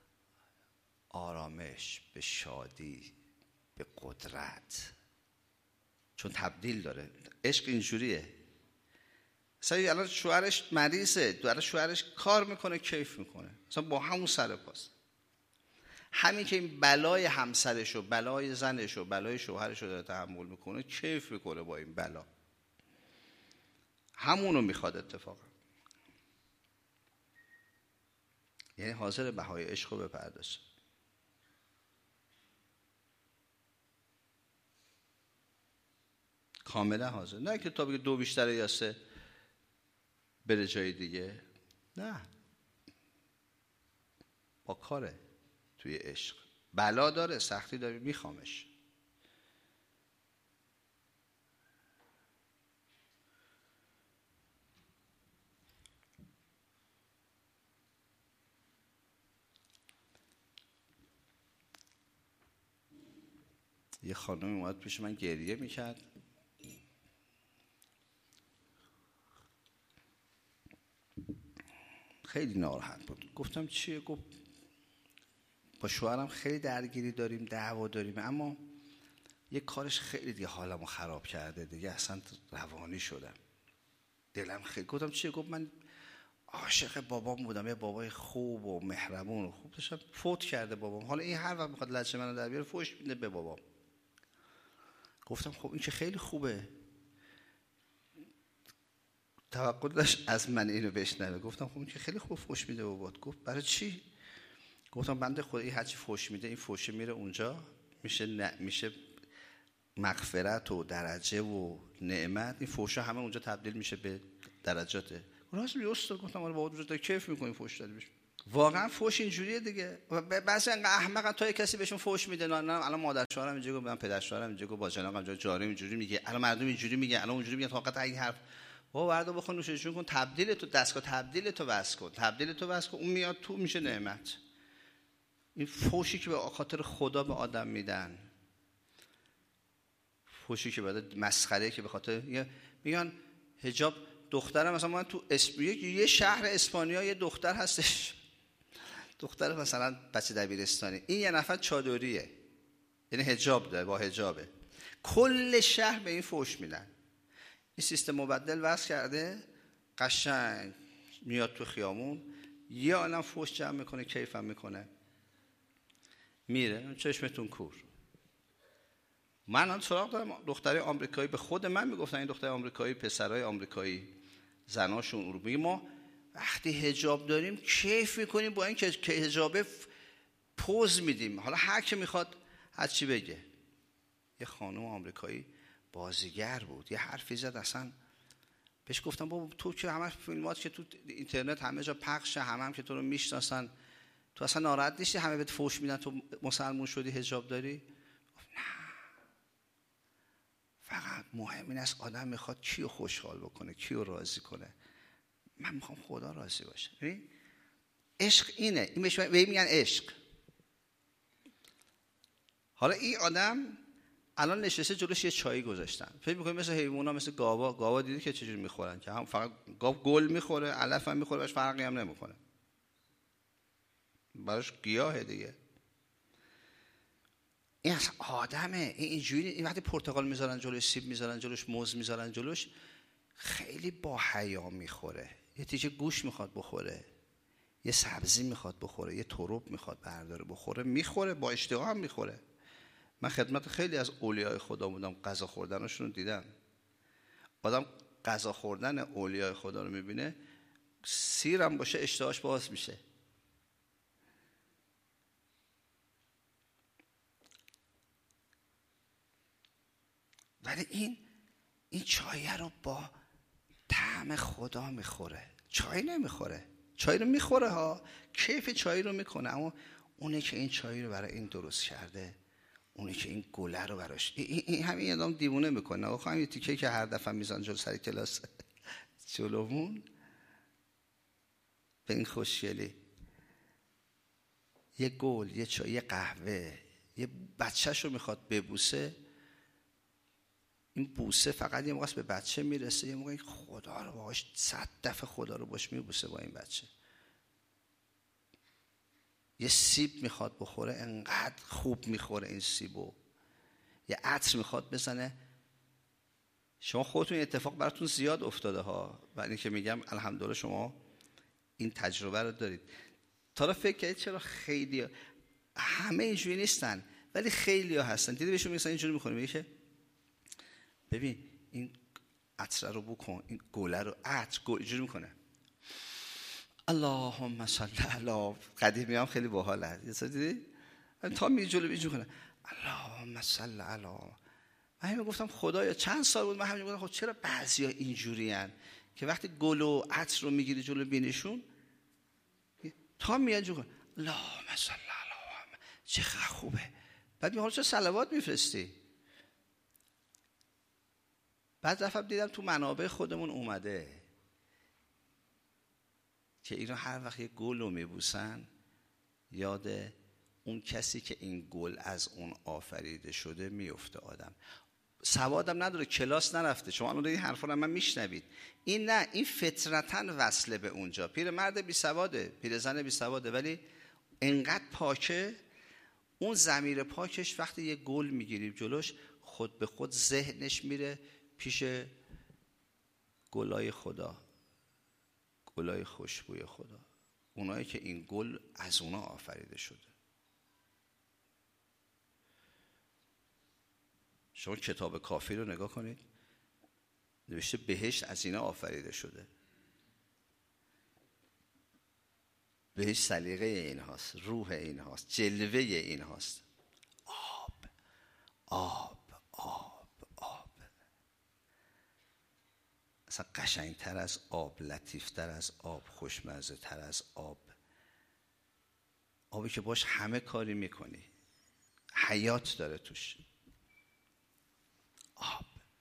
S1: آرامش، به شادی، به قدرت. چون تبدیل داره. عشق اینجوریه. مثلا الان شوهرش مریضه، داره شوهرش کار میکنه، کیف میکنه، مثلا با همون سر پاست. همین که این بلای همسرشو، بلای زنشو، بلای شوهرشو داره تحمل میکنه، کیف میکنه با این بلا. همونو میخواد اتفاقا. یعنی حاضر بهای عشق رو بپردازه. کاملا حاضر. نه که تا بگه 2 بیشتره یا 3 بره جای دیگه. نه، با کاره. توی عشق بلا داره، سختی داره، میخوامش. یه خانمی اومد پیش من گریه میکرد. خیلی ناراحت بود. گفتم چیه؟ گفت با شوهرم خیلی درگیری داریم، دعوا داریم، اما یه کارش خیلی دیگه حالمو خراب کرده دیگه، اصلا روانی شدم، دلم خیلی. گفتم چیه؟ گفت من عاشق بابام بودم، یه بابای خوب و مهربون و خوب داشتم، فوت کرده بابام. حالا این هر وقت میخواد لجه منو در بیاره فوش میده به بابام. گفتم خب این که خیلی خوبه، توقع داشت از من اینو بشنوه. گفتم خب این که خیلی خوب فوش میده بابات. گفت برای چی؟ گفتم بنده خدا این هرچی فوش میده، این فوشه میره اونجا، میشه مغفرت و درجه و نعمت. این فوشه همه اونجا تبدیل میشه به درجاته. راست میگه استاد. گفتم آره بابا روز کیف میکنی فوش دادی بهش. واقعا فوش اینجوریه دیگه. بعضی انقدر احمقن تا کسی بهشون فوش میده، نه الان مادر شوهرم اینجوری گفت، من پدر شوهرم اینجوری گفت، با جناقم جاری اینجوری میگه، الان مردم اینجوری میگه، الان اونجوری میگه، طاقت این حرف. بابا بردا بخون نوششون کن، تبدیل تو دستگاه تبدیل تو بس کن، تبدیل تو بس کن، اون میاد تو میشه نعمت. این فوشی که به خاطر خدا به آدم میدن، فوشی که بعد مسخره که به خاطر میگن حجاب. دخترم مثلا من تو یه شهر اسپانیا یه دختر هستش، دختر مثلا بچه دبیرستانی، این یه نفر چادریه، یعنی حجاب داره، با حجابه، کل شهر به این فوش میدن. این سیستم مبدل وضع کرده، قشنگ میاد تو خیامون یه عالم فوش جمع میکنه، کیفم میکنه، میره چشمتون کور. من هم سراغ دارم دخترای آمریکایی، به خود من میگفتن این دخترای آمریکایی، پسرای آمریکایی، زناشون اروپایی، ما وقتی حجاب داریم کیف میکنیم، با این که حجابه پوز میدیم. حالا هر کی میخواد هر چی بگه. یه خانم آمریکایی بازیگر بود، یه حرفی زد، اصلا بهش گفتم بابا تو که همه فیلمات که تو اینترنت همه جا پخشه، هم که تو رو میشناسن، تو اصلا ناراحت نیستی همه بهت فوش میدن تو مسلمون شدی حجاب داری؟ نه، فقط مهم این است آدم میخواد کیو خوشحال بکنه، کیو راضی کنه. من میخوام خدا راضی باشه. ببین عشق اینه، این بهش میگن عشق. حالا این آدم الان نشسته جلوش یه چایی گذاشتن، فکر می‌کنه مثل حیونا، مثل گاوا دیدی که چجوری میخورن، که هم فقط گاو گل میخوره، علف هم میخوره، باش فرقی هم نمیکنه، براش گیاهه دیگه. این اصلا آدمه، اینجوری. این وقتی پرتقال میذارن جلوش، سیب میذارن جلوش، موز میذارن جلوش، خیلی با حیا میخوره. یه تیکه گوش میخواد بخوره، یه سبزی میخواد بخوره، یه تروب میخواد برداره بخوره، میخوره، با اشتها هم میخوره. من خدمت خیلی از اولیای خدا بودم، غذا خوردنشون رو دیدم. آدم غذا خوردن اولیای خدا رو میبینه، سیرم باشه اشتهاش باز میشه. ولی این چایه رو با طعم خدا میخوره، چای نمیخوره. چای رو میخوره ها، کیف چای رو میکنه، اما اونه که این چای رو برای این درست کرده، اونی که این گله رو براش، این همین آدم دیوونه میکنه. آخه همین تیکه که هر دفعه میزن جلو سر کلاس جلومون به این خوشگلی، یه گل، یه چای، یه قهوه، یه بچه‌ش رو میخواد ببوسه، این بوسه فقط یه موقع به بچه میرسه، یه موقع خدا رو باهاش 100 دفعه خدا رو باش میبوسه با این بچه. یه سیب میخواد بخوره، انقدر خوب میخوره این سیبو. یه عطر میخواد بزنه. شما خودتون اتفاق براتون زیاد افتاده ها، ولی که میگم الحمدلله شما این تجربه رو دارید. تا را فکر کردید چرا خیلی همه اینجوری نیستن ولی خیلی ها هستن؟ دیدی بهشون میگن اینجوری میخونه، میگه که ببین این عطر رو بکن، این گله رو، عطر گل اینجوری میکنه، اللهم صل علی، قدیمی هم خیلی باحاله. دیدی تا می جلو اینجوری کنه اللهم صل علی. من همین گفتم خدایا، چند سال بود من همین گفتم خب چرا بعضیا اینجورین که وقتی گل و عطر رو میگیری جلو بینشون تا میاد جو کنه اللهم صل علی، چقدر خوبه. بعد میگه حالا چه صلوات میفرستی؟ بعد دفعه دیدم تو منابع خودمون اومده که اینا هر وقت یه گل رو میبوسن یاد اون کسی که این گل از اون آفریده شده میفته. آدم سوادم نداره، کلاس نرفته، شما الان این حرفا رو من میشنوید، این نه، این فطرتاً وصله به اونجا. پیرمرد بی سواده، پیرزن بی سواده، ولی انقدر پاکه، اون ضمیر پاکش وقتی یه گل میگیریم جلوش، خود به خود ذهنش میره پیش گلای خدا، گلای خوشبوی خدا، اونایی که این گل از اونا آفریده شده. شما کتاب کافی رو نگاه کنید، نوشته بهشت از اینا آفریده شده. بهشت سلیقه این هاست، روح این هاست، جلوه این هاست. آب آب آب آب. اصلا قشنگتر از آب، لطیفتر از آب، خوشمزه تر از آب، آبی که باش همه کاری میکنی، حیات داره توش. آب.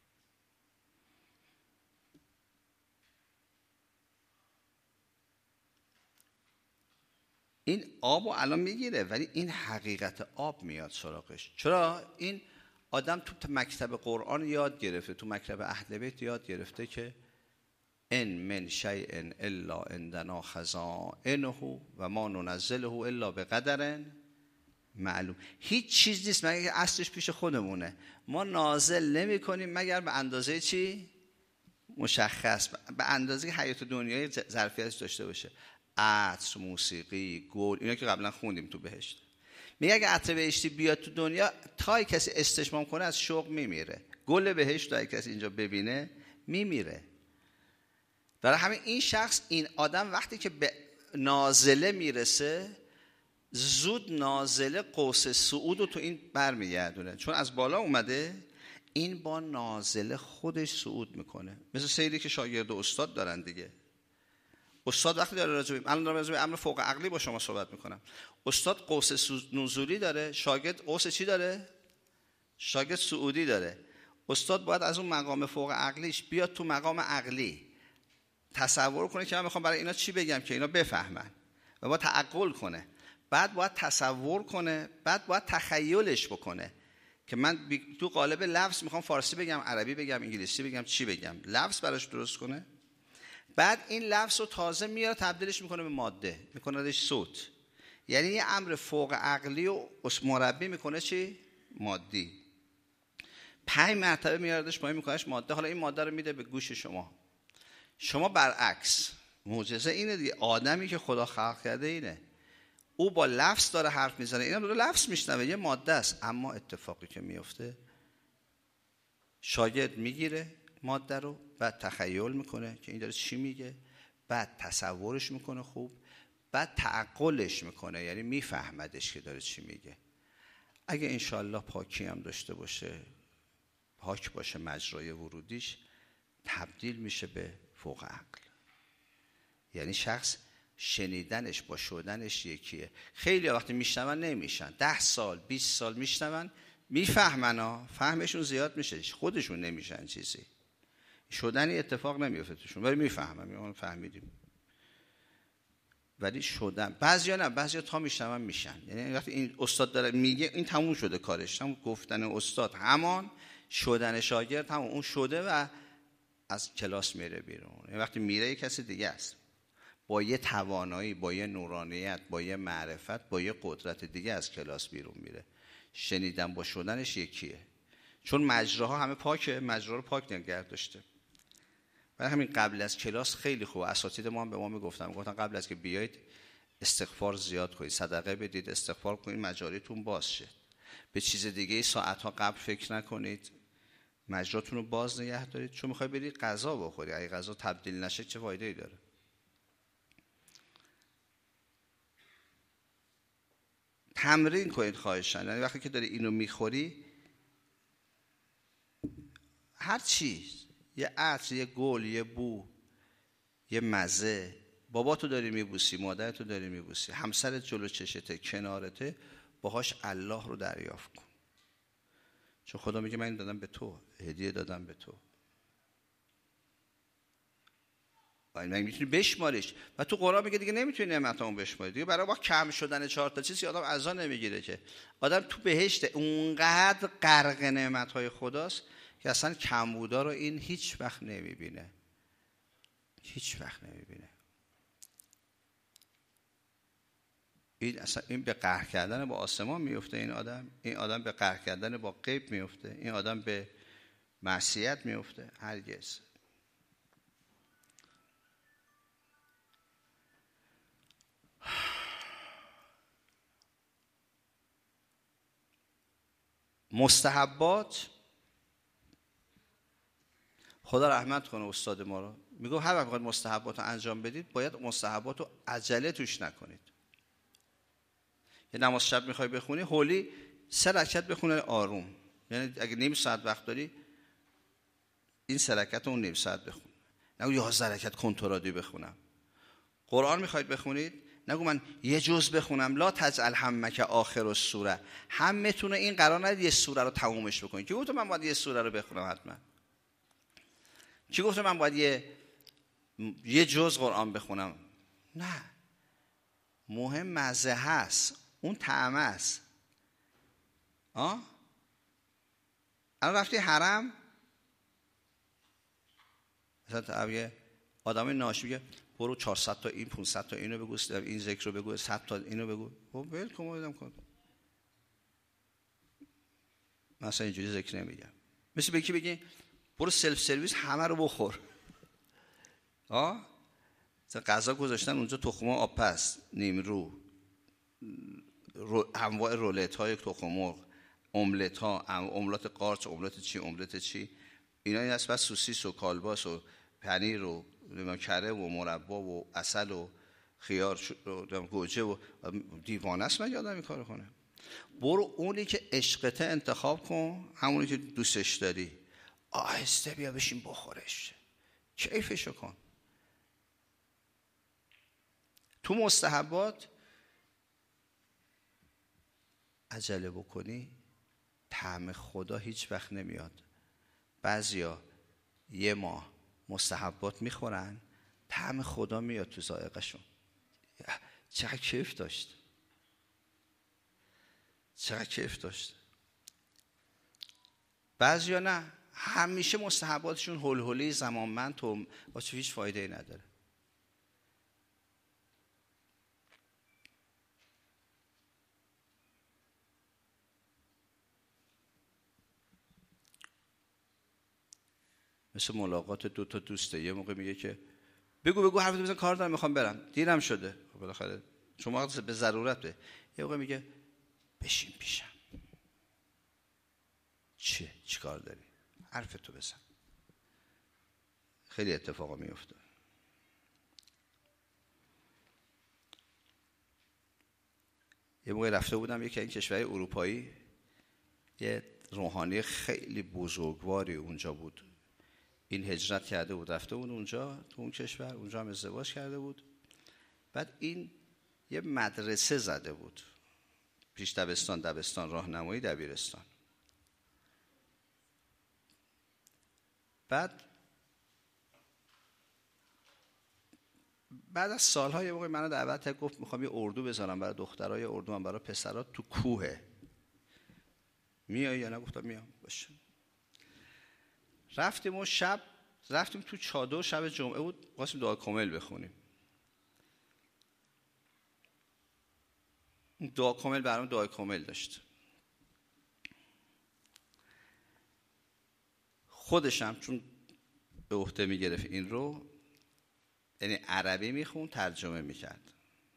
S1: این آب رو الان میگیره، ولی این حقیقت آب میاد سراغش. چرا؟ این آدم تو مکتب قرآن یاد گرفته، تو مکتب اهل بیت یاد گرفته که ان من شیء الا عندنا خزائنه و ما ننزله الا بقدر معلوم. هیچ چیز نیست مگر اصلش پیش خودمونه، ما نازل نمی کنیم مگر به اندازه چی؟ مشخص، به اندازه حیات دنیای ظرفیتش داشته باشه. عطر، موسیقی، گل، اینا که قبلا خوندیم تو بهشت. میگه اگه عطر بهشتی بیاد تو دنیا، تا کسی استشمام کنه از شوق میمیره. گل بهشت تا کسی اینجا ببینه میمیره. برای همین این شخص، این آدم وقتی که به نازله میرسه، زود نازله قوس صعود رو تو این برمیگردونه، چون از بالا اومده، این با نازله خودش صعود میکنه. مثل سیری که شاگرد و استاد دارن دیگه. استاد وقتی داره راجع به امر فوق عقلی با شما صحبت میکنم، استاد قوس نزولی داره، شاگرد قوس چی داره؟ شاگرد صعودی داره. استاد باید از اون مقام فوق عقلیش بیاد تو مقام عقلی، تصور کنه که من میخوام برای اینا چی بگم که اینا بفهمن، و باید تعقل کنه، بعد باید تصور کنه، بعد باید تخیلش بکنه که من تو قالب لفظ میخوام فارسی بگم، عربی بگم، انگلیسی بگم، چی بگم، لفظ براش درست کنه. بعد این لفظ رو تازه میاره تبدیلش میکنه به ماده، میکنهش صوت. یعنی یه امر فوق عقلی و مربی میکنه چی؟ مادی. 5 مرتبه میاردش پایین میکنهش ماده. حالا این ماده رو میده به گوش شما. شما برعکس. معجزه اینه دیگه، آدمی که خدا خلق کرده اینه، او با لفظ داره حرف میزنه، اینا داره لفظ میشنوه، یه ماده است. اما اتفاقی که میفته، شاگرد میگیره ماده رو، بعد تخیل میکنه که این داره چی میگه، بعد تصورش میکنه خوب، بعد تعقلش میکنه، یعنی میفهمدش که داره چی میگه. اگه انشالله پاکی هم داشته باشه، پاک باشه مجرای ورودیش، تبدیل میشه به فوق عقل. یعنی شخص شنیدنش با شدنش یکیه. خیلی وقتی میشنون نمیشن، 10 سال 20 سال میشنون، میفهمن ها، فهمشون زیاد میشه، خودشون نمیشن چیزی، شدنی اتفاق نمیفته توشون، ولی میفهمن، میگن فهمیدیم. ولی شدن بعضیا نه، بعضیا تا میشنون میشن. یعنی وقتی این استاد داره میگه، این تموم شده کارش، هم گفتن استاد، همان شدن شاگرد، هم اون شده و از کلاس میره بیرون. یعنی وقتی میره یک کسی دیگه است، با یه توانایی، با یه نورانیت، با یه معرفت، با یه قدرت دیگه از کلاس بیرون میره. شنیدن با شدنش یکیه، چون مجراها همه پاکه، مجرا رو پاک نگه داشته. برای همین قبل از کلاس خیلی خوبه. اساتید ما هم به ما میگفتن قبل از که بیایید استغفار زیاد کنید، صدقه بدید، استغفار کنید، مجاریتون باز شه. به چیز دیگه ساعتها قبل فکر نکنید، مجراتون رو باز نگه دارید، چون میخوای برید غذا بخوری. اگه غذا تبدیل نشه چه فایده‌ای داره؟ تمرین کنید خواهشاً. یعنی وقتی که داری اینو میخوری، هر چیز، یه عطر، یه گل، یه بو، یه مزه، باباتو داری میبوسی، مادرتو داری میبوسی، همسرت جلو چشته، کنارته، باهاش الله رو دریافت کن. چون خدا میگه من این دادم به تو، هدیه دادم به تو، من میتونی بشماریش. و تو قرآن میگه دیگه نمیتونی نعمتامو بشماری دیگه. برای با کم شدن 4 تا چیزی آدم عزا نمیگیره که. آدم تو بهشت اونقدر غرق نعمتهای خداست که اصلا کمبودا رو این هیچ وقت نمیبینه، هیچ وقت نمیبینه. این اصلا این به قهر کردن با آسمان میفته. این آدم به قهر کردن با غیب میفته. این آدم به معصیت میفته. هرگز. مستحبات، خدا رحمت کنه استاد ما رو، میگه هر وقت مستحبات رو انجام بدید، باید مستحبات رو عجله توش نکنید. یه نماز شب میخوای بخونی، هولی 3 رکعت بخونه آروم. یعنی اگه نیم ساعت وقت داری، این 3 رکعت اون نیم ساعت بخون. نگو 11 رکعت کنترادی بخونم. قرآن میخواید بخونید، نگو من یه جز بخونم. لا تجعل همک آخر السوره. همتون این قرار ندید یه سوره رو تمومش بکنید. کی گفت من باید یه سوره رو بخونم حتما؟ کی گفت من باید یه جز قرآن بخونم؟ نه، مهم مزه هست، اون طعمه است. الان رفتی حرم، مثلا یه آدم ناشی میگه برو 400 تا این 500 تا اینو بگو، این ذکر رو بگو، 100 تا اینو بگو. خب ول کن، آدم کن. مثلا اینجوری ذکر نمیگم. مثل به کی بگی برو سلف سرویس همه رو بخور. غذا گذاشتن اونجا، تخم آب پس، نیمرو، انواع رولت های تخم مرغ، املت ها، املت قارچ، املت چی، اینا این هست. بس سوسیس و کالباس و پنیر و کره و مربا و عسل و خیار و گوجه و دیوانه است من یادم این کارو کنه. برو اونی که عشقته انتخاب کن، همونی که دوستش داری، آهسته بیا بشین بخورش، کیفشو کن. تو مستحبات عجله بکنی طعم خدا هیچ وقت نمیاد. بعضیا یه ماه مستحبات میخورن، طعم خدا میاد تو ذائقه‌شون. چقدر کیف داشت، چقدر کیف داشت. بعضیا نه، همیشه مستحباتشون هلهله زمانمند و واسه هیچ فایده‌ای نداره. مثل ملاقات دو تا دوسته، یه موقع میگه که بگو حرفتو بزن، کار دارم میخوام برم، دیرم شده. خب بالاخره شما به ضرورته. یه موقع میگه بشین پیشم. چی کار داری؟ حرفتو بزن. خیلی اتفاقا میفته. یه موقع رفته بودم یکی این کشور اروپایی، یه روحانی خیلی بزرگواری اونجا بود. این هجرت کرده بود رفته بود اونجا، تو اون کشور، اونجا هم ازدواج کرده بود. بعد این یه مدرسه زده بود، پیش دبستان، راهنمایی، دبیرستان. بعد از سال‌ها یه موقع منو دعوت کرد، گفت میخوام یه اردو بذارم برای دخترها، یه اردو هم برای پسرها تو کوه. میای یا نه؟ گفتم میام. باشه. رفتیم تو چادر، شب جمعه بود، خواستیم دعای کامل بخونیم. دعا کامل برام دعای کامل داشت. خودشم چون به عهده میگرفت این رو، یعنی عربی میخوند، ترجمه میکرد.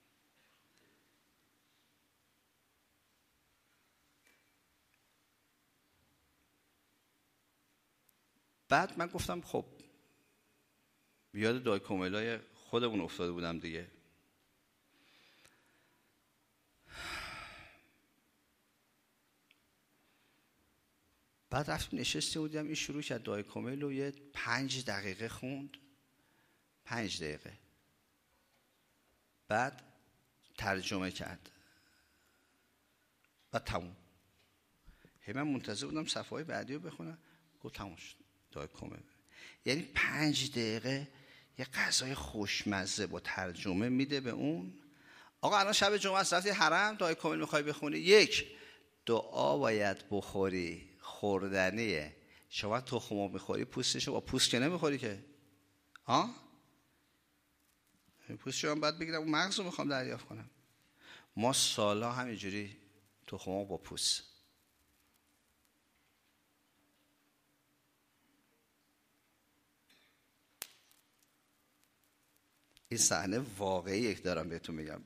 S1: بعد من گفتم خب یاد دعای کاملای خودمون افتاده بودم دیگه. بعد رفتیم نشسته بودیم، این شروع کرد دعای کامل و یه 5 دقیقه خوند. 5 دقیقه. بعد ترجمه کرد. بعد تموم. من منتظر بودم صفحه‌های بعدی رو بخونم. گفت تموم شد دعای کامل. یعنی 5 دقیقه یه غذای خوشمزه با ترجمه میده به اون. آقا الان شب جمعه است، رفتی حرم، دعای کامل میخوای بخونی، 1 دعا باید بخوری، خوردنیه. شما تخم مرغ میخوری، پوستشو با پوست که نمیخوری که. پوستشو هم باید بگیرم، اون مغز رو میخوام دریافت کنم. ما سالا همینجوری تخم مرغ با پوست. این صحنه واقعی دارم بهتون میگم.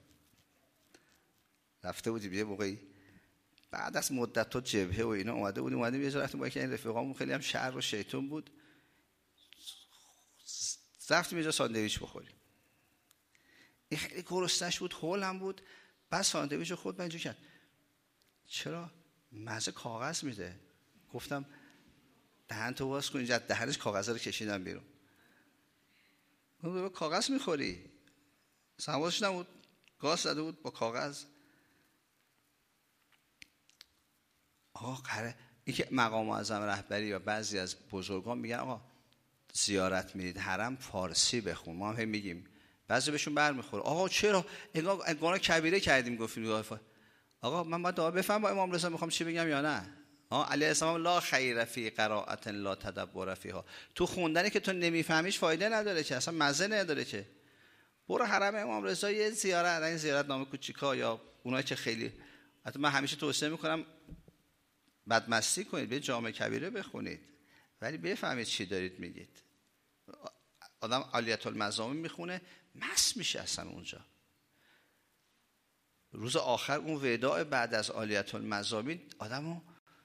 S1: رفته بودیم یه موقعی بعد از مدت ها جبهه و اینا اومدیم یه جا رفتیم با این رفیقامون، خیلی هم شر و شیطون بود. رفتیم یه جا ساندویچ بخوریم. این خیلی گرسنش بود، هول هم بود. بعد ساندویچ رو خود من اینجا کرد، چرا مزه کاغذ میده. گفتم دهن تو باز کن. اینجا دهنش کاغذ رو کشیدم بیرون. با کاغذ میخوری، سوادش نبود، گاز زده بود با کاغذ. آقا قره این که مقام معظم رهبری یا بعضی از بزرگان میگن آقا زیارت میرید حرم فارسی بخون، ما هم میگیم، بعضی بهشون برمیخوره آقا چرا انگار کبیره کردیم گفتیم آقا من باید دعا بفهم با امام رضا میخوام چی بگم یا نه. علیه السلام لا خیر فی قرائت لا تدبر فیها، تو خوندنی که تو نمیفهمیش فایده نداره که، اصلا مزه نداره که. برو حرم امام رضا یه زیارت، این زیارت نامه کوچیکا یا اونایی که خیلی، حتی من همیشه توصیه میکنم بدمستی کنید، به جامع کبیره بخونید ولی بفهمید چی دارید میگید. آدم عالیت المزامین میخونه مست میشه اصلا اونجا. روز آخر اون وداع بعد از عالیت المزامین آدمو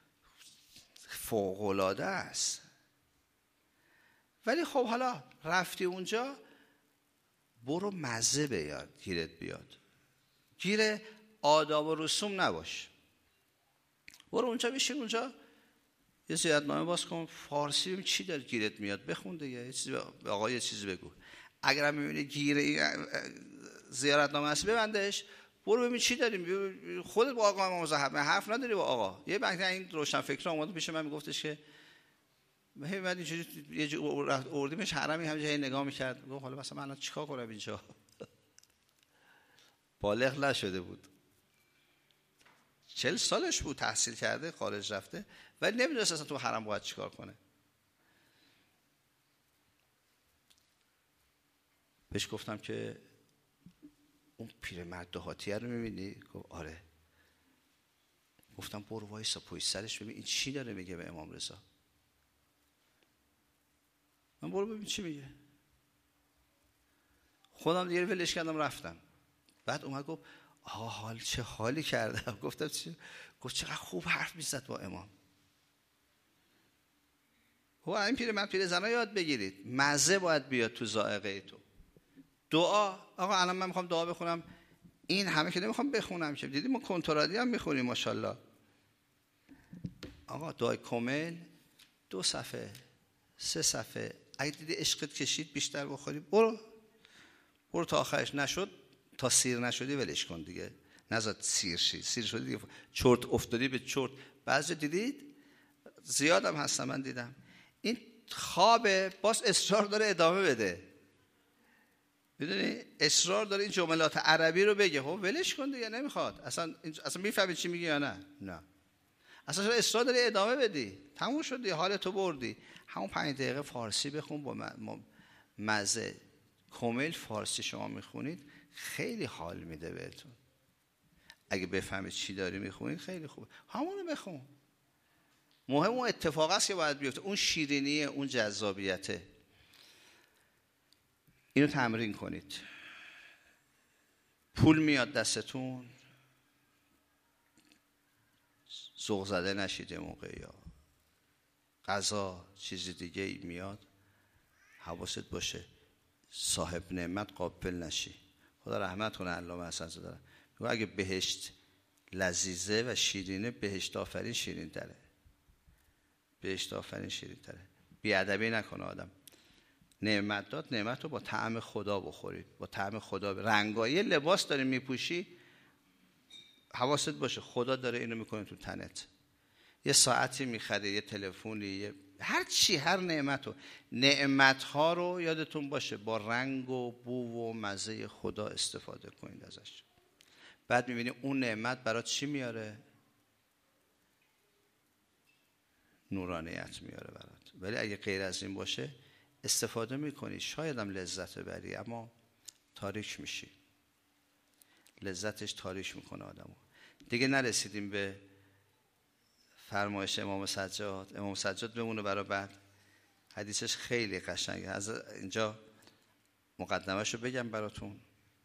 S1: فوق العاده است. ولی خب حالا رفتی اونجا برو مزه بیاد، گیرت بیاد، گیر آداب و رسوم نباش. برو اونجا بشین، اونجا یه زیارتنامه باز کن فارسی، ببین چی داره گیرت میاد، بخون دیگه، یه چیزی به آقا یه چیزی بگو. اگرم میبینی گیر زیارتنامه هست ببندش، برو ببین چی داریم، خودت با آقا مزاحم حرف نداری با آقا. یه بنده این روشن فکر اومد پیش من میگفتش که من اینجوری یه جو اردیمش حرمی همینجوری نگاه میکرد، گفت حالا مثلا من الان چیکار کنم اینجا؟ بالغ نشده بود، 40 سالش بود، تحصیل کرده، خارج رفته، ولی نمیدونست اصلا تو حرم باید چیکار کنه. بهش گفتم که اون پیرمرد دهاتیه رو میبینی؟ گفت آره. گفتم برو وایسا پشت سرش ببین این چی داره میگه به امام رضا. من برو ببین چی میگه. خودم دیگه ولش کردم رفتم. بعد اومد گفت آها حال چه حالی کردم. گفتم چی؟ گفت چقدر خوب حرف میزد با امام. این پیر زنا یاد بگیرید، مزه باید بیاد تو ذائقه تو. دعا، آقا الان من میخوام دعا بخونم، این همه که نمیخوام بخونم که، دیدی ما کنترادی هم میخونیم ماشاءالله. آقا دعای کامل 2 صفحه 3 صفحه، اگه دیدی عشقت کشید بیشتر بخوری برو تا آخرش، نشد تا سیر نشدی ولش کن دیگه، نذار سیر شدی دیگه چرت افتادی به چرت. بعضی دیدید زیادم هستم من دیدم این خوابه باز اصرار داره ادامه بده، میدونی اصرار داره این جملات عربی رو بگه، خب ولش کن دیگه، نمیخواد اصلا میفهمی چی میگی یا نه اصلا اصرار داری ادامه بدی، تموم شد حال تو بردی. همون 5 دقیقه فارسی بخون با مزه. کامل فارسی شما میخونید خیلی حال میده بهتون، اگه بفهمید چی داری میخونید خیلی خوبه، همونو بخون. مهم اون اتفاق است که باید بیفته، اون شیرینیه، اون جذابیته. اینو تمرین کنید. پول میاد دستتون، ذوق زده نشید موقع، یا غذا چیزی دیگه ای میاد، حواست باشه صاحب نعمت غافل نشی. خدا رحمت کنه علامه حسن زاده داره میگه اگه بهشت لذیذه و شیرینه، بهشت آفرین شیرین تره. بهشت آفرین شیرین تره. بیادبی نکنه آدم. نعمت داد، نعمت رو با طعم خدا بخورید، با طعم خدا. رنگایی لباس داری میپوشی، حواست باشه خدا داره اینو میکنه تو تنت. یه ساعتی میخری، یه تلفنی، هر چی، هر نعمت‌ها رو یادتون باشه با رنگ و بو و مزه خدا استفاده کنید ازش. بعد میبینی اون نعمت برات چی میاره؟ نورانیت میاره برات. ولی اگه غیر از این باشه استفاده میکنی، شاید هم لذت ببری اما تاریک میشی. لذتش تاریک میکنه آدمو. دیگه نرسیدیم به فرمایش امام سجاد. امام سجاد بمونه برای بعد، حدیثش خیلی قشنگه. از اینجا مقدمه‌شو بگم براتون.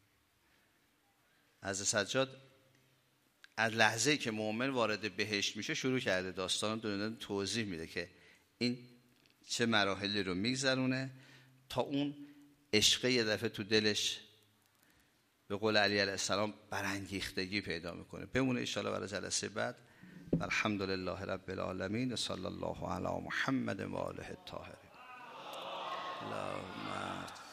S1: از سجاد از لحظه‌ای که مؤمن وارد بهشت میشه شروع کرده داستان دونن توضیح میده که این چه مراحلی رو میگذرونه تا اون عشق یه دفعه تو دلش به قول علی علیه السلام برانگیختگی پیدا میکنه. بمونه ان شاءالله برای جلسه بعد. الحمدلله رب العالمین، صلی الله علی محمد و آله الطاهرین. اللهم